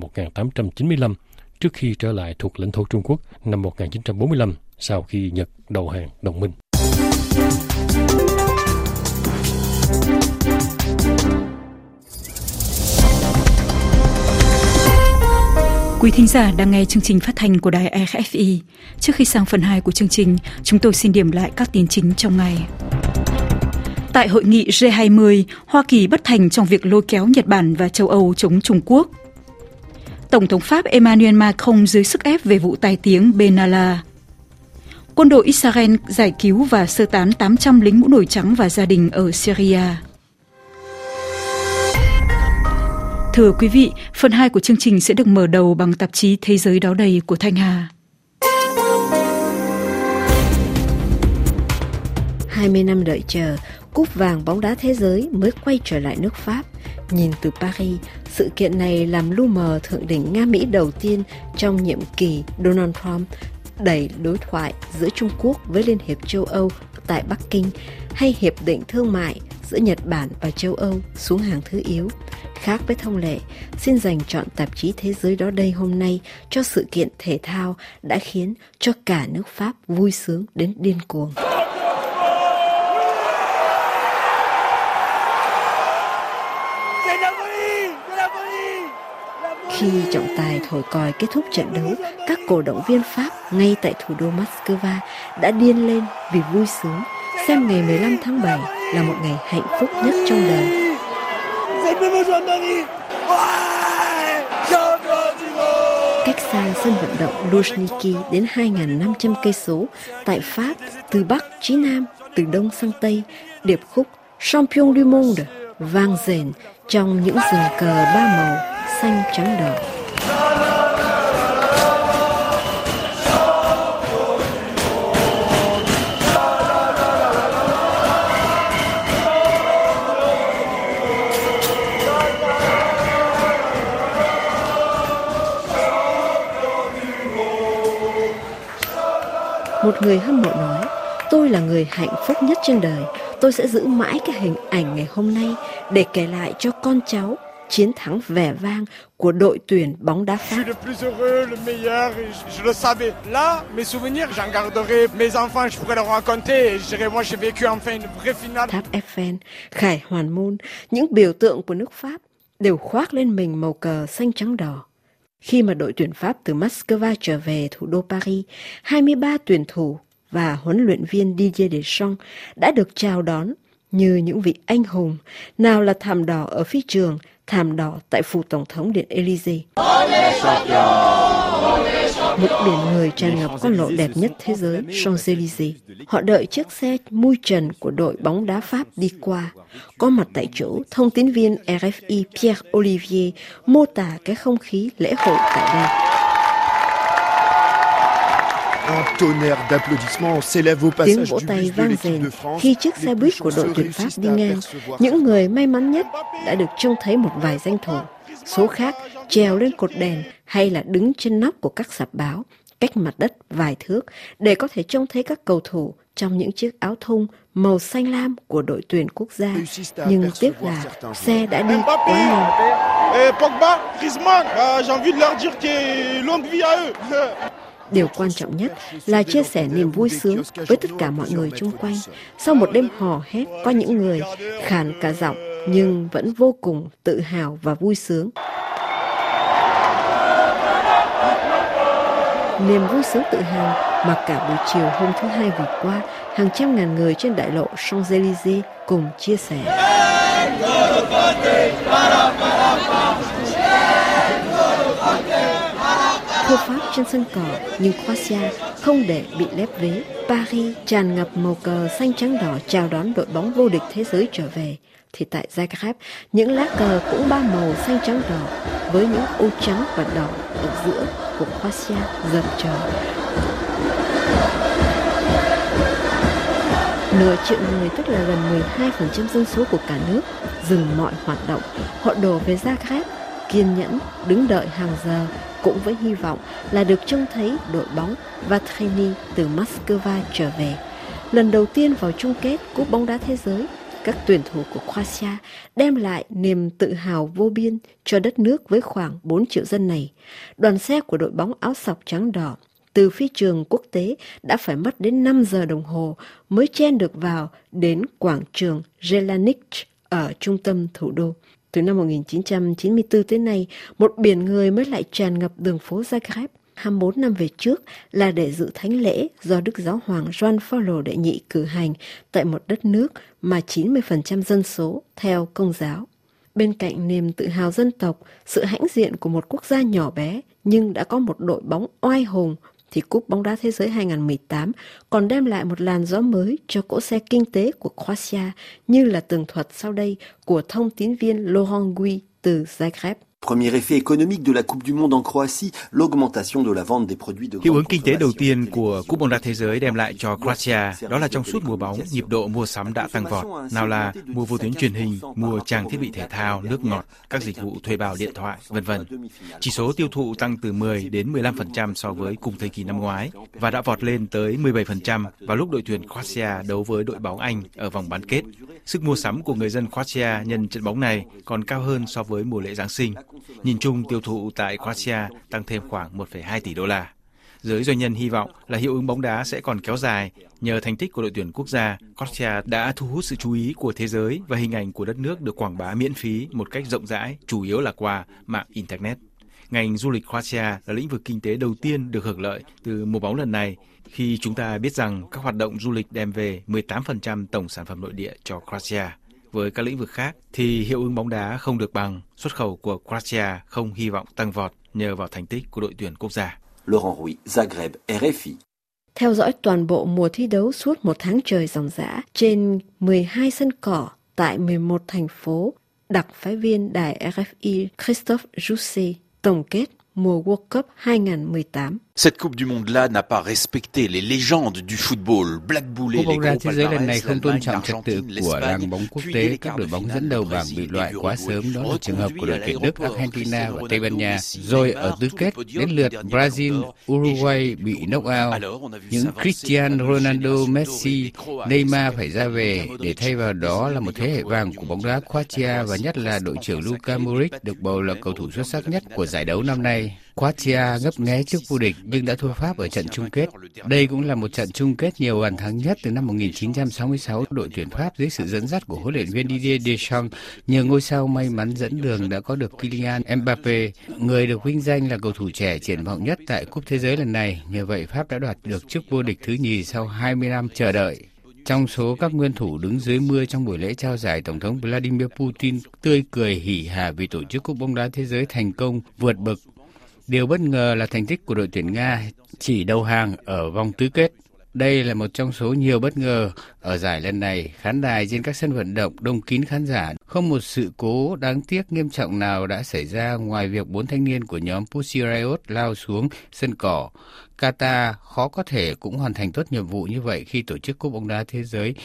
1895, trước khi trở lại thuộc lãnh thổ Trung Quốc năm 1945 sau khi Nhật đầu hàng đồng minh. Quý thính giả đang nghe chương trình phát thanh của đài RFI. Trước khi sang phần 2 của chương trình, chúng tôi xin điểm lại các tin chính trong ngày. Tại hội nghị G20, Hoa Kỳ bất thành trong việc lôi kéo Nhật Bản và châu Âu chống Trung Quốc. Tổng thống Pháp Emmanuel Macron dưới sức ép về vụ tai tiếng Benalla. Quân đội Israel giải cứu và sơ tán 800 lính mũ nổi trắng và gia đình ở Syria. Thưa quý vị, phần 2 của chương trình sẽ được mở đầu bằng tạp chí Thế giới đó đây của Thanh Hà. 20 năm đợi chờ, cúp vàng bóng đá thế giới mới quay trở lại nước Pháp. Nhìn từ Paris, sự kiện này làm lu mờ thượng đỉnh Nga-Mỹ đầu tiên trong nhiệm kỳ Donald Trump, đẩy đối thoại giữa Trung Quốc với Liên hiệp châu Âu tại Bắc Kinh, hay hiệp định thương mại giữa Nhật Bản và châu Âu xuống hàng thứ yếu. Khác với thông lệ, xin dành chọn tạp chí Thế giới đó đây hôm nay cho sự kiện thể thao đã khiến cho cả nước Pháp vui sướng đến điên cuồng. Khi trọng tài thổi còi kết thúc trận đấu, các cổ động viên Pháp ngay tại thủ đô Moscow đã điên lên vì vui sướng, xem ngày 15 tháng 7 là một ngày hạnh phúc nhất trong đời. Cách xa sân vận động Luzhniki đến 2.500 cây số, tại Pháp, từ Bắc chí Nam, từ Đông sang Tây, điệp khúc Champion du Monde vang rền trong những rừng cờ ba màu xanh trắng đỏ. Một người hâm mộ nói, tôi là người hạnh phúc nhất trên đời. Tôi sẽ giữ mãi cái hình ảnh ngày hôm nay để kể lại cho con cháu chiến thắng vẻ vang của đội tuyển bóng đá Pháp. Tháp Eiffel, Khải Hoàn Môn, những biểu tượng của nước Pháp đều khoác lên mình màu cờ xanh trắng đỏ. Khi mà đội tuyển Pháp từ Moscow trở về thủ đô Paris, 23 tuyển thủ và huấn luyện viên Didier Deschamps đã được chào đón như những vị anh hùng, nào là thảm đỏ ở phi trường, thảm đỏ tại phủ tổng thống Điện Élysée. Một biển người tràn ngập con lộ đẹp nhất thế giới, Champs-Élysées. Họ đợi chiếc xe mui trần của đội bóng đá Pháp đi qua. Có mặt tại chỗ, thông tín viên RFI Pierre Olivier mô tả cái không khí lễ hội tại đây. Tiếng vỗ tay vang dền khi chiếc xe buýt của đội tuyển Pháp đi ngang. Những người may mắn nhất đã được trông thấy một vài danh thủ. Số khác trèo lên cột đèn hay là đứng trên nóc của các sạp báo, cách mặt đất vài thước để có thể trông thấy các cầu thủ trong những chiếc áo thun màu xanh lam của đội tuyển quốc gia. Nhưng tiếc là xe đã đi quá nhanh. Điều quan trọng nhất là chia sẻ niềm vui sướng với tất cả mọi người xung quanh. Sau một đêm hò hét, có những người khàn cả giọng nhưng vẫn vô cùng tự hào và vui sướng. Niềm vui sướng tự hào mà cả buổi chiều hôm thứ Hai vừa qua, hàng trăm ngàn người trên đại lộ Champs-Élysées cùng chia sẻ. Thô pháp trên sân cỏ, nhưng Croatia không để bị lép vế. Paris tràn ngập màu cờ xanh trắng đỏ chào đón đội bóng vô địch thế giới trở về. Thì tại Zagreb, những lá cờ cũng ba màu xanh trắng đỏ với những ô trắng và đỏ ở giữa của Croatia dập trời. Nửa triệu người, tức là gần 12% dân số của cả nước, dừng mọi hoạt động. Họ đổ về Zagreb, kiên nhẫn đứng đợi hàng giờ, cũng với hy vọng là được trông thấy đội bóng Vatreni từ Moscow trở về. Lần đầu tiên vào chung kết Cúp bóng đá thế giới, các tuyển thủ của Croatia đem lại niềm tự hào vô biên cho đất nước với khoảng 4 triệu dân này. Đoàn xe của đội bóng áo sọc trắng đỏ từ phi trường quốc tế đã phải mất đến 5 giờ đồng hồ mới chen được vào đến quảng trường Jelenic ở trung tâm thủ đô. Từ năm 1994 tới nay, một biển người mới lại tràn ngập đường phố Zagreb. 24 năm về trước là để dự thánh lễ do Đức Giáo hoàng Gioan Phaolô đệ nhị cử hành tại một đất nước mà 90% dân số theo Công giáo. Bên cạnh niềm tự hào dân tộc, sự hãnh diện của một quốc gia nhỏ bé nhưng đã có một đội bóng oai hùng, thì Cúp bóng đá thế giới 2018 còn đem lại một làn gió mới cho cỗ xe kinh tế của Croatia, như là tường thuật sau đây của thông tín viên Laurent Gui từ Zagreb. Premier effet économique de la Coupe du Monde en Croatie, l'augmentation de la vente des produits de Hiệu ứng kinh tế đầu tiên của Cúp bóng đá thế giới đem lại cho Croatia đó là trong suốt mùa bóng, nhịp độ mua sắm đã tăng vọt. Nào là mua vô tuyến truyền hình, mua trang thiết bị thể thao, nước ngọt, các dịch vụ thuê bao điện thoại, v.v. Chỉ số tiêu thụ tăng từ 10 đến 15% so với cùng thời kỳ năm ngoái và đã vọt lên tới 17% vào lúc đội tuyển Croatia đấu với đội bóng Anh ở vòng bán kết. Sức mua sắm của người dân Croatia nhân trận bóng này còn cao hơn so với mùa lễ Giáng sinh. Nhìn chung, tiêu thụ tại Croatia tăng thêm khoảng 1,2 tỷ đô la. Giới doanh nhân hy vọng là hiệu ứng bóng đá sẽ còn kéo dài. Nhờ thành tích của đội tuyển quốc gia, Croatia đã thu hút sự chú ý của thế giới và hình ảnh của đất nước được quảng bá miễn phí một cách rộng rãi, chủ yếu là qua mạng Internet. Ngành du lịch Croatia là lĩnh vực kinh tế đầu tiên được hưởng lợi từ mùa bóng lần này, khi chúng ta biết rằng các hoạt động du lịch đem về 18% tổng sản phẩm nội địa cho Croatia. Với các lĩnh vực khác thì hiệu ứng bóng đá không được bằng, xuất khẩu của Croatia không hy vọng tăng vọt nhờ vào thành tích của đội tuyển quốc gia. Laurent Gui, Zagreb, RFI. Theo dõi toàn bộ mùa thi đấu suốt một tháng trời ròng rã trên 12 sân cỏ tại 11 thành phố đặc phái viên đài RFI Christophe Jousset tổng kết mùa World Cup 2018. Cette Coupe du Monde-là n'a pas respecté les légendes du football, blackballé les gros palmarès. Thế giới lần này không tôn trọng trật tự của làng bóng quốc tế. Các đội bóng dẫn đầu bảng bị loại quá sớm, đó là trường hợp của đội tuyển Đức, Argentina và Tây Ban Nha. Rồi ở tứ kết, đến lượt Brazil, Uruguay bị knock out. Những Cristiano Ronaldo, Messi, Neymar phải ra về để thay vào đó là một thế hệ vàng của bóng đá Croatia và nhất là đội trưởng Luka Modric được bầu là cầu thủ xuất sắc nhất của giải đấu năm nay. Croatia ngấp nghé trước vô địch nhưng đã thua Pháp ở trận chung kết. Đây cũng là một trận chung kết nhiều bàn thắng nhất từ năm 1966. Đội tuyển Pháp dưới sự dẫn dắt của huấn luyện viên Didier Deschamps nhờ ngôi sao may mắn dẫn đường đã có được Kylian Mbappé, người được vinh danh là cầu thủ trẻ triển vọng nhất tại Cúp Thế giới lần này. Nhờ vậy Pháp đã đoạt được chức vô địch thứ nhì sau 20 năm chờ đợi. Trong số các nguyên thủ đứng dưới mưa trong buổi lễ trao giải, Tổng thống Vladimir Putin tươi cười hỉ hả vì tổ chức Cúp bóng đá thế giới thành công vượt bậc. Điều bất ngờ là thành tích của đội tuyển Nga chỉ đầu hàng ở vòng tứ kết. Đây là một trong số nhiều bất ngờ ở giải lần này. Khán đài trên các sân vận động đông kín khán giả. Không một sự cố đáng tiếc nghiêm trọng nào đã xảy ra ngoài việc 4 thanh niên của nhóm Pussy Riot lao xuống sân cỏ. Qatar khó có thể cũng hoàn thành tốt nhiệm vụ như vậy khi tổ chức Cúp bóng đá thế giới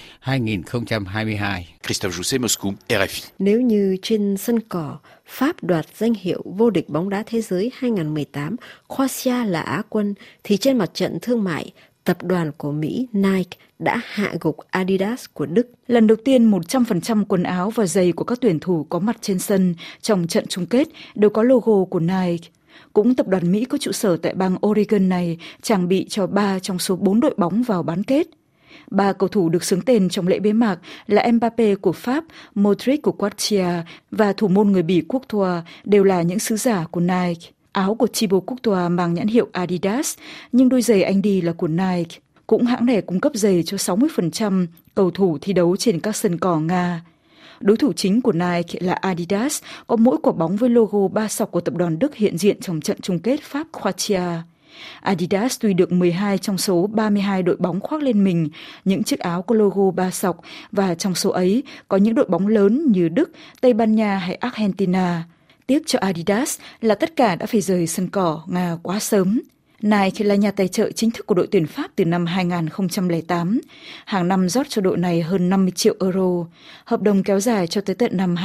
2022. Christophe Jousset, Moscou, RFI. Nếu như trên sân cỏ, Pháp đoạt danh hiệu vô địch bóng đá thế giới 2018, Croatia là Á quân, thì trên mặt trận thương mại, tập đoàn của Mỹ Nike đã hạ gục Adidas của Đức. Lần đầu tiên 100% quần áo và giày của các tuyển thủ có mặt trên sân trong trận chung kết đều có logo của Nike. Cũng tập đoàn Mỹ có trụ sở tại bang Oregon này trang bị cho 3 trong số 4 đội bóng vào bán kết. 3 cầu thủ được xướng tên trong lễ bế mạc là Mbappé của Pháp, Modric của Croatia và thủ môn người Bỉ Courtois đều là những sứ giả của Nike. Áo của Thibaut Courtois mang nhãn hiệu Adidas, nhưng đôi giày anh đi là của Nike. Cũng hãng này cung cấp giày cho 60% cầu thủ thi đấu trên các sân cỏ Nga. Đối thủ chính của Nike là Adidas, có mỗi quả bóng với logo 3 sọc của tập đoàn Đức hiện diện trong trận chung kết Pháp-Croatia. Adidas tuy được 12 trong số 32 đội bóng khoác lên mình những chiếc áo có logo 3 sọc và trong số ấy có những đội bóng lớn như Đức, Tây Ban Nha hay Argentina. Tiếc cho Adidas là tất cả đã phải rời sân cỏ Nga quá sớm. Nike là nhà tài trợ chính thức của đội tuyển Pháp từ năm 2008. Hàng năm rót cho đội này hơn 50 triệu euro. Hợp đồng kéo dài cho tới tận năm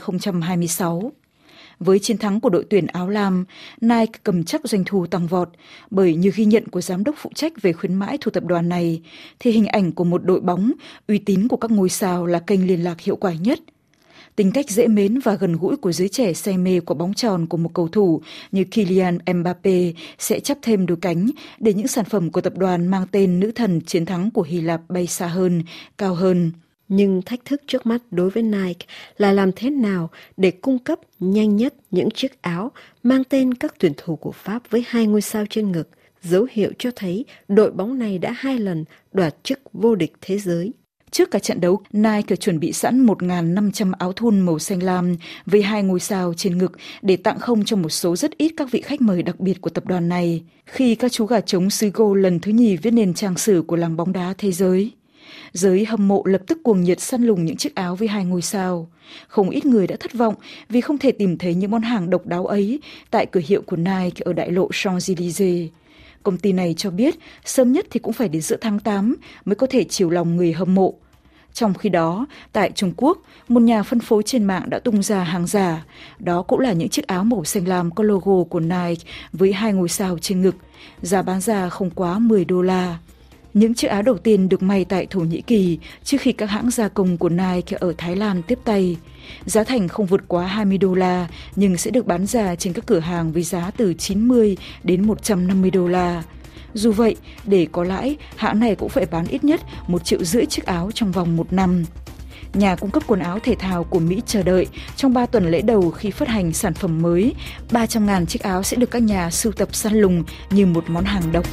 2026. Với chiến thắng của đội tuyển áo lam, Nike cầm chắc doanh thu tăng vọt, bởi như ghi nhận của giám đốc phụ trách về khuyến mãi thuộc tập đoàn này, thì hình ảnh của một đội bóng, uy tín của các ngôi sao là kênh liên lạc hiệu quả nhất. Tính cách dễ mến và gần gũi của giới trẻ say mê quả bóng tròn của một cầu thủ như Kylian Mbappé sẽ chắp thêm đôi cánh để những sản phẩm của tập đoàn mang tên nữ thần chiến thắng của Hy Lạp bay xa hơn, cao hơn. Nhưng thách thức trước mắt đối với Nike là làm thế nào để cung cấp nhanh nhất những chiếc áo mang tên các tuyển thủ của Pháp với 2 ngôi sao trên ngực, dấu hiệu cho thấy đội bóng này đã 2 lần đoạt chức vô địch thế giới. Trước cả trận đấu, Nike chuẩn bị sẵn 1.500 áo thun màu xanh lam với 2 ngôi sao trên ngực để tặng không cho một số rất ít các vị khách mời đặc biệt của tập đoàn này, khi các chú gà trống xứ Gô lần thứ nhì viết nền trang sử của làng bóng đá thế giới. Giới hâm mộ lập tức cuồng nhiệt săn lùng những chiếc áo với 2 ngôi sao. Không ít người đã thất vọng vì không thể tìm thấy những món hàng độc đáo ấy tại cửa hiệu của Nike ở đại lộ Champs-Élysées. Công ty này cho biết sớm nhất thì cũng phải đến giữa tháng 8 mới có thể chiều lòng người hâm mộ. Trong khi đó, tại Trung Quốc, một nhà phân phối trên mạng đã tung ra hàng giả. Đó cũng là những chiếc áo màu xanh lam có logo của Nike với 2 ngôi sao trên ngực. Giá bán ra không quá $10. Những chiếc áo đầu tiên được may tại Thổ Nhĩ Kỳ trước khi các hãng gia công của Nike ở Thái Lan tiếp tay. Giá thành không vượt quá $20 nhưng sẽ được bán ra trên các cửa hàng với giá từ $90 đến $150. Dù vậy, để có lãi, hãng này cũng phải bán ít nhất 1,5 triệu chiếc áo trong vòng 1 năm. Nhà cung cấp quần áo thể thao của Mỹ chờ đợi trong 3 tuần lễ đầu khi phát hành sản phẩm mới, 300.000 chiếc áo sẽ được các nhà sưu tập săn lùng như một món hàng độc.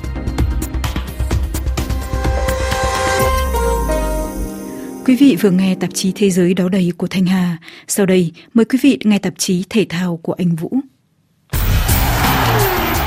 Quý vị vừa nghe tạp chí Thế giới đó đầy của Thanh Hà. Sau đây, mời quý vị nghe tạp chí Thể thao của anh Vũ.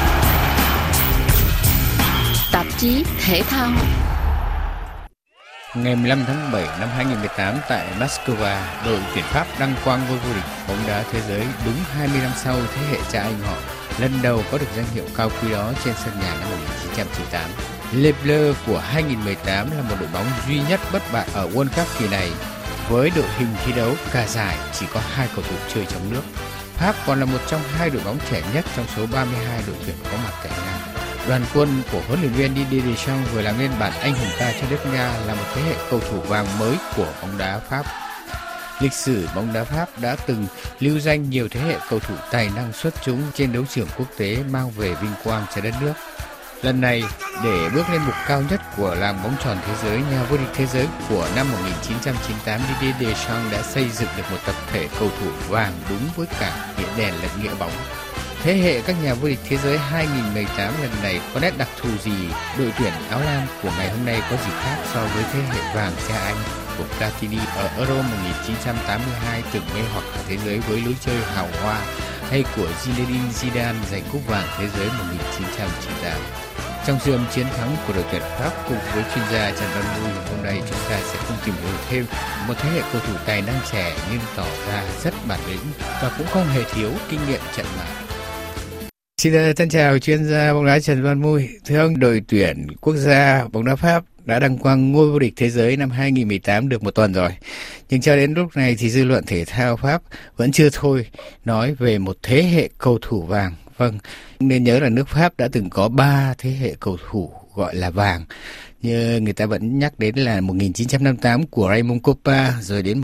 Tạp chí Thể thao. Ngày 15 tháng 7 năm 2018 tại Moscow, đội tuyển Pháp đăng quang ngôi vô địch bóng đá thế giới đúng 20 năm sau thế hệ cha anh họ lần đầu có được danh hiệu cao quý đó trên sân nhà năm 1998. Les Bleus của 2018 là một đội bóng duy nhất bất bại ở World Cup kỳ này, với đội hình thi đấu cả giải chỉ có 2 cầu thủ chơi trong nước. Pháp còn là một trong 2 đội bóng trẻ nhất trong số 32 đội tuyển có mặt tại Nga. Đoàn quân của huấn luyện viên Didier Deschamps vừa làm nên bản anh hùng ca cho nước Nga là một thế hệ cầu thủ vàng mới của bóng đá Pháp. Lịch sử bóng đá Pháp đã từng lưu danh nhiều thế hệ cầu thủ tài năng xuất chúng trên đấu trường quốc tế mang về vinh quang cho đất nước. Lần này, để bước lên mục cao nhất của làng bóng tròn thế giới, nhà vô địch thế giới của năm 1998, Didier Deschamps đã xây dựng được một tập thể cầu thủ vàng đúng với cả nghĩa đen lẫn nghĩa bóng. Thế hệ các nhà vô địch thế giới 2018 lần này có nét đặc thù gì? Đội tuyển áo lam của ngày hôm nay có gì khác so với thế hệ vàng cha anh của Platini ở Euro 1982 từng mê hoặc cả thế giới với lối chơi hào hoa, hay của Zinedine Zidane giành cúp vàng thế giới 1998? Trong siêu âm chiến thắng của đội tuyển Pháp cùng với chuyên gia Trần Văn Vui, hôm nay chúng ta sẽ cùng tìm hiểu thêm một thế hệ cầu thủ tài năng trẻ nhưng tỏ ra rất bản lĩnh và cũng không hề thiếu kinh nghiệm trận mạng. Xin thân chào chuyên gia bóng đá Trần Văn Vui. Thưa ông, đội tuyển quốc gia bóng đá Pháp đã đăng quang ngôi vô địch thế giới năm 2018 được một tuần rồi. Nhưng cho đến lúc này thì dư luận thể thao Pháp vẫn chưa thôi nói về một thế hệ cầu thủ vàng. Vâng, nên nhớ là nước Pháp đã từng có 3 thế hệ cầu thủ gọi là vàng. Như người ta vẫn nhắc đến là 1958 của Raymond Kopa, rồi đến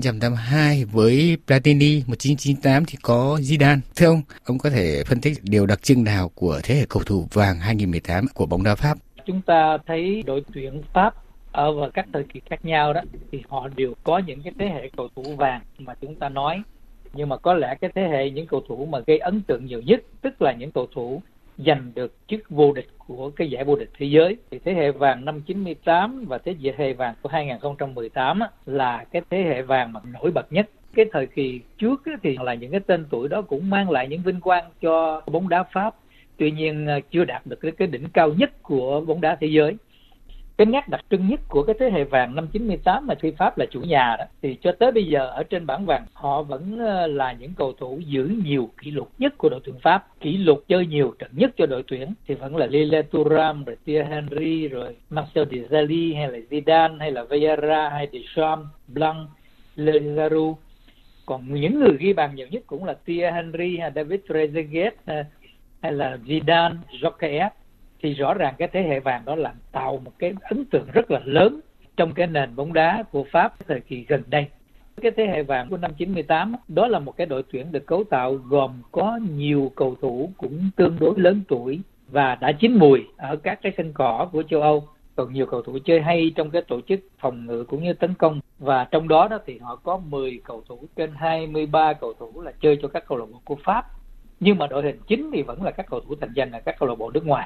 1982 với Platini, 1998 thì có Zidane. Thưa ông có thể phân tích điều đặc trưng nào của thế hệ cầu thủ vàng 2018 của bóng đá Pháp? Chúng ta thấy đội tuyển Pháp ở vào các thời kỳ khác nhau đó thì họ đều có những cái thế hệ cầu thủ vàng mà chúng ta nói. Nhưng mà có lẽ cái thế hệ những cầu thủ mà gây ấn tượng nhiều nhất, tức là những cầu thủ giành được chức vô địch của cái giải vô địch thế giới, thì thế hệ vàng năm 98 và thế hệ vàng của 2018 là cái thế hệ vàng mà nổi bật nhất. Cái thời kỳ trước thì là những cái tên tuổi đó cũng mang lại những vinh quang cho bóng đá Pháp, tuy nhiên chưa đạt được cái đỉnh cao nhất của bóng đá thế giới. Cái nét đặc trưng nhất của cái thế hệ vàng năm 98 mà khi Pháp là chủ nhà đó, thì cho tới bây giờ ở trên bảng vàng họ vẫn là những cầu thủ giữ nhiều kỷ lục nhất của đội tuyển Pháp. Kỷ lục chơi nhiều trận nhất cho đội tuyển thì vẫn là Lilian Thuram, rồi Thierry Henry, rồi Marcel Desailly, hay là Zidane, hay là Vieira, hay Deschamps, Blanc, Leroux. Còn những người ghi bàn nhiều nhất cũng là Thierry Henry, hay David Trezeguet, hay là Zidane, Jokaev. Thì rõ ràng cái thế hệ vàng đó làm tạo một cái ấn tượng rất là lớn trong cái nền bóng đá của Pháp thời kỳ gần đây. Cái thế hệ vàng của năm 98 đó là một cái đội tuyển được cấu tạo gồm có nhiều cầu thủ cũng tương đối lớn tuổi và đã chín mùi ở các cái sân cỏ của châu Âu. Còn nhiều cầu thủ chơi hay trong cái tổ chức phòng ngự cũng như tấn công, và trong đó thì họ có 10 cầu thủ trên 23 cầu thủ là chơi cho các câu lạc bộ của Pháp. Nhưng mà đội hình chính thì vẫn là các cầu thủ thành danh là các câu lạc bộ nước ngoài.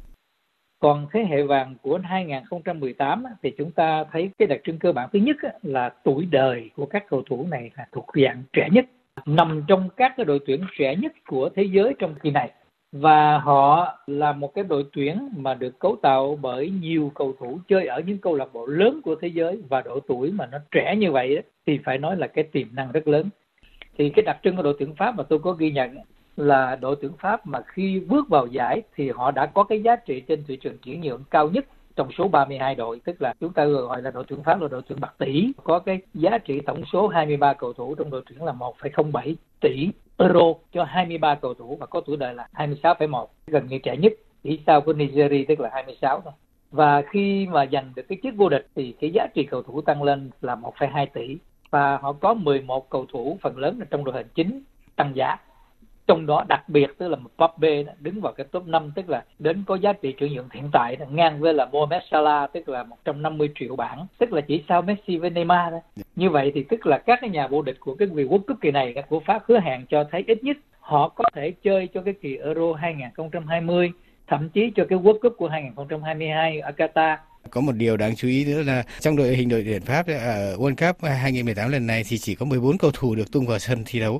Còn thế hệ vàng của 2018 thì chúng ta thấy cái đặc trưng cơ bản thứ nhất là tuổi đời của các cầu thủ này là thuộc dạng trẻ nhất, nằm trong các cái đội tuyển trẻ nhất của thế giới trong kỳ này. Và họ là một cái đội tuyển mà được cấu tạo bởi nhiều cầu thủ chơi ở những câu lạc bộ lớn của thế giới, và độ tuổi mà nó trẻ như vậy thì phải nói là cái tiềm năng rất lớn. Thì cái đặc trưng của đội tuyển Pháp mà tôi có ghi nhận là đội tuyển Pháp mà khi bước vào giải thì họ đã có cái giá trị trên thị trường chuyển nhượng cao nhất trong số 32 đội, tức là chúng ta gọi là đội tuyển Pháp là đội tuyển bạc tỷ, có cái giá trị tổng số 23 cầu thủ trong đội tuyển là 1,07 tỷ euro cho 23 cầu thủ và có tuổi đời là 26,1, gần như trẻ nhất, chỉ sau của Nigeria tức là 26 thôi. Và khi mà giành được cái chức vô địch thì cái giá trị cầu thủ tăng lên là 1,2 tỷ, và họ có 11 cầu thủ phần lớn là trong đội hình chính tăng giá. Trong đó đặc biệt tức là Mbappé đứng vào cái top 5, tức là đến có giá trị chuyển nhượng hiện tại ngang với là Mohamed Salah, tức là 150 triệu bảng, tức là chỉ sau Messi với Neymar đó. Như vậy thì tức là các cái nhà vô địch của cái kỳ World Cup kỳ này của Pháp hứa hẹn cho thấy ít nhất họ có thể chơi cho cái kỳ Euro 2020, thậm chí cho cái World Cup của 2022 ở Qatar. Có một điều đáng chú ý nữa là trong đội hình đội tuyển Pháp ở World Cup 2018 lần này thì chỉ có 14 cầu thủ được tung vào sân thi đấu.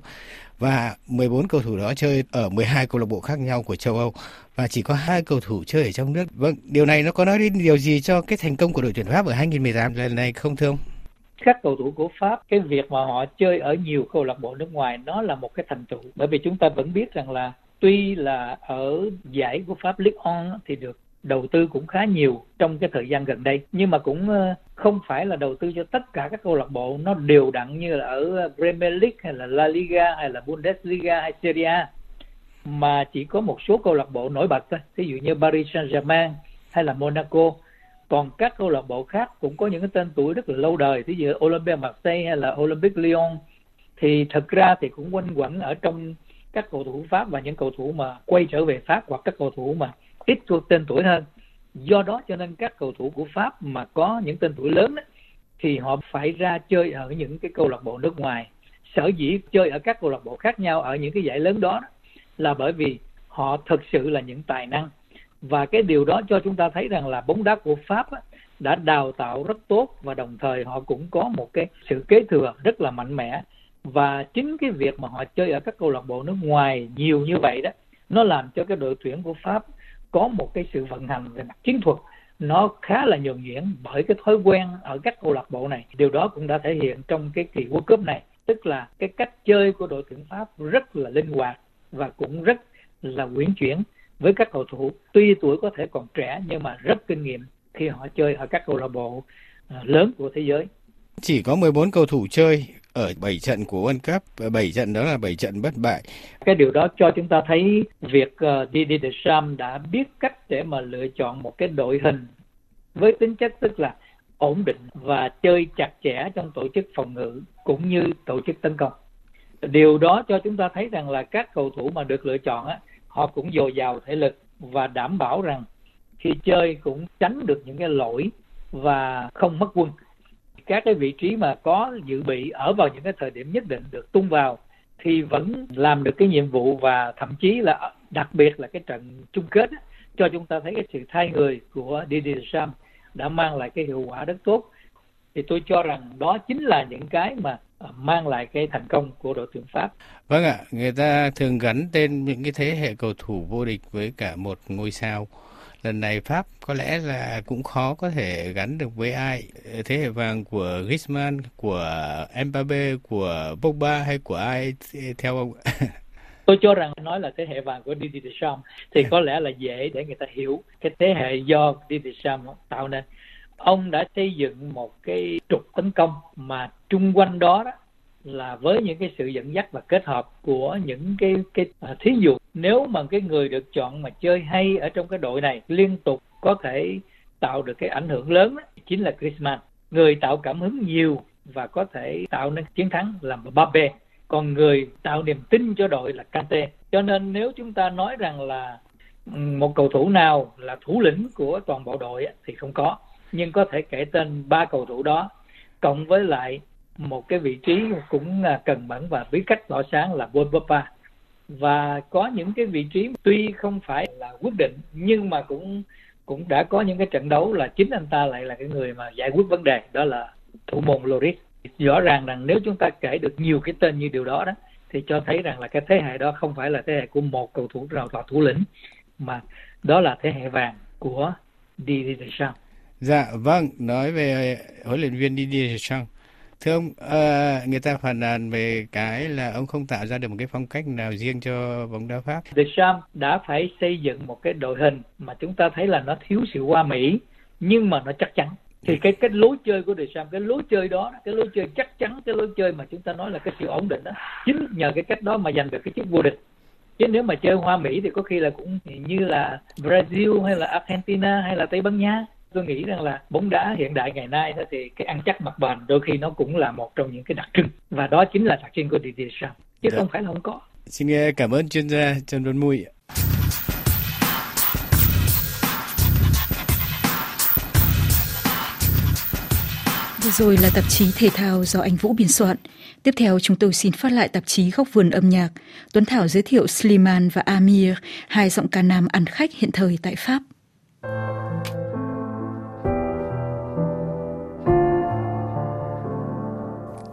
Và 14 cầu thủ đó chơi ở 12 câu lạc bộ khác nhau của châu Âu và chỉ có 2 cầu thủ chơi ở trong nước. Vâng, điều này nó có nói đến điều gì cho cái thành công của đội tuyển Pháp ở 2018 lần này không thưa ông? Các cầu thủ của Pháp, cái việc mà họ chơi ở nhiều câu lạc bộ nước ngoài nó là một cái thành tựu. Bởi vì chúng ta vẫn biết rằng là tuy là ở giải của Pháp Ligue 1 thì được đầu tư cũng khá nhiều trong cái thời gian gần đây, nhưng mà cũng không phải là đầu tư cho tất cả các câu lạc bộ nó đều đặn như là ở Premier League hay là La Liga hay là Bundesliga hay Serie A, mà chỉ có một số câu lạc bộ nổi bật thôi, ví dụ như Paris Saint-Germain hay là Monaco. Còn các câu lạc bộ khác cũng có những cái tên tuổi rất là lâu đời, ví dụ Olympique Marseille hay là Olympique Lyon, thì thực ra thì cũng quanh quẩn ở trong các cầu thủ Pháp và những cầu thủ mà quay trở về Pháp hoặc các cầu thủ mà ít tên tuổi hơn. Do đó cho nên các cầu thủ của Pháp mà có những tên tuổi lớn ấy, thì họ phải ra chơi ở những cái câu lạc bộ nước ngoài. Sở dĩ chơi ở các câu lạc bộ khác nhau ở những cái giải lớn đó là bởi vì họ thực sự là những tài năng. Và cái điều đó cho chúng ta thấy rằng là bóng đá của Pháp đã đào tạo rất tốt và đồng thời họ cũng có một cái sự kế thừa rất là mạnh mẽ. Và chính cái việc mà họ chơi ở các câu lạc bộ nước ngoài nhiều như vậy đó, nó làm cho cái đội tuyển của Pháp có một cái sự vận hành về mặt chiến thuật nó khá là nhuần nhuyễn bởi cái thói quen ở các câu lạc bộ này. Điều đó cũng đã thể hiện trong cái kỳ World Cup này, tức là cái cách chơi của đội tuyển Pháp rất là linh hoạt và cũng rất là uyển chuyển với các cầu thủ tuy tuổi có thể còn trẻ nhưng mà rất kinh nghiệm khi họ chơi ở các câu lạc bộ lớn của thế giới. Chỉ có 14 cầu thủ chơi ở 7 trận của World Cup, 7 trận đó là 7 trận bất bại. Cái điều đó cho chúng ta thấy việc Didier Deschamps đã biết cách để mà lựa chọn một cái đội hình với tính chất tức là ổn định và chơi chặt chẽ trong tổ chức phòng ngự cũng như tổ chức tấn công. Điều đó cho chúng ta thấy rằng là các cầu thủ mà được lựa chọn họ cũng dồi dào thể lực và đảm bảo rằng khi chơi cũng tránh được những cái lỗi và không mất quân. Các cái vị trí mà có dự bị ở vào những cái thời điểm nhất định được tung vào thì vẫn làm được cái nhiệm vụ, và thậm chí là đặc biệt là cái trận chung kết cho chúng ta thấy cái sự thay người của Didier Deschamps đã mang lại cái hiệu quả rất tốt. Thì tôi cho rằng đó chính là những cái mà mang lại cái thành công của đội tuyển Pháp. Vâng ạ, người ta thường gắn tên những cái thế hệ cầu thủ vô địch với cả một ngôi sao. Lần này Pháp có lẽ là cũng khó có thể gắn được với ai. Thế hệ vàng của Griezmann, của Mbappé, của Pogba hay của ai theo ông? Tôi cho rằng nói là thế hệ vàng của Didier Deschamps thì có lẽ là dễ để người ta hiểu cái thế hệ do Didier Deschamps tạo nên. Ông đã xây dựng một cái trục tấn công mà chung quanh đó là với những cái sự dẫn dắt và kết hợp của những cái thí dụ nếu mà cái người được chọn mà chơi hay ở trong cái đội này liên tục có thể tạo được cái ảnh hưởng lớn chính là Griezmann. Người tạo cảm hứng nhiều và có thể tạo nên chiến thắng là Mbappé, còn người tạo niềm tin cho đội là Kanté. Cho nên nếu chúng ta nói rằng là một cầu thủ nào là thủ lĩnh của toàn bộ đội thì không có, nhưng có thể kể tên 3 cầu thủ đó cộng với lại một cái vị trí cũng cần mẫn và biết cách tỏa sáng là Paul Pogba. Và có những cái vị trí tuy không phải là quyết định nhưng mà cũng đã có những cái trận đấu là chính anh ta lại là cái người mà giải quyết vấn đề, đó là thủ môn Lloris. Rõ ràng rằng nếu chúng ta kể được nhiều cái tên như điều đó thì cho thấy rằng là cái thế hệ đó không phải là thế hệ của một cầu thủ nào là thủ lĩnh, mà đó là thế hệ vàng của Didier Deschamps. Dạ vâng, nói về huấn luyện viên Didier Deschamps, thưa ông, người ta phàn nàn về cái là ông không tạo ra được một cái phong cách nào riêng cho bóng đá Pháp. Deschamps đã phải xây dựng một cái đội hình mà chúng ta thấy là nó thiếu sự hoa mỹ nhưng mà nó chắc chắn. Thì cái lối chơi của Deschamps, cái lối chơi đó, cái lối chơi chắc chắn, cái lối chơi mà chúng ta nói là cái sự ổn định đó, chính nhờ cái cách đó mà giành được cái chức vô địch. Chứ nếu mà chơi hoa mỹ thì có khi là cũng như là Brazil hay là Argentina hay là Tây Ban Nha. Tôi nghĩ rằng là bóng đá hiện đại ngày nay thì cái ăn chắc mặc bền đôi khi nó cũng là một trong những cái đặc trưng, và đó chính là đặc trưng của Didier Deschamps chứ không phải là không có. Xin cảm ơn chuyên gia Trần Văn Mùi. Vừa rồi là tạp chí thể thao do anh Vũ biên soạn. Tiếp theo chúng tôi xin phát lại tạp chí Góc vườn âm nhạc. Tuấn Thảo giới thiệu Slimane và Amir, hai giọng ca nam ăn khách hiện thời tại Pháp.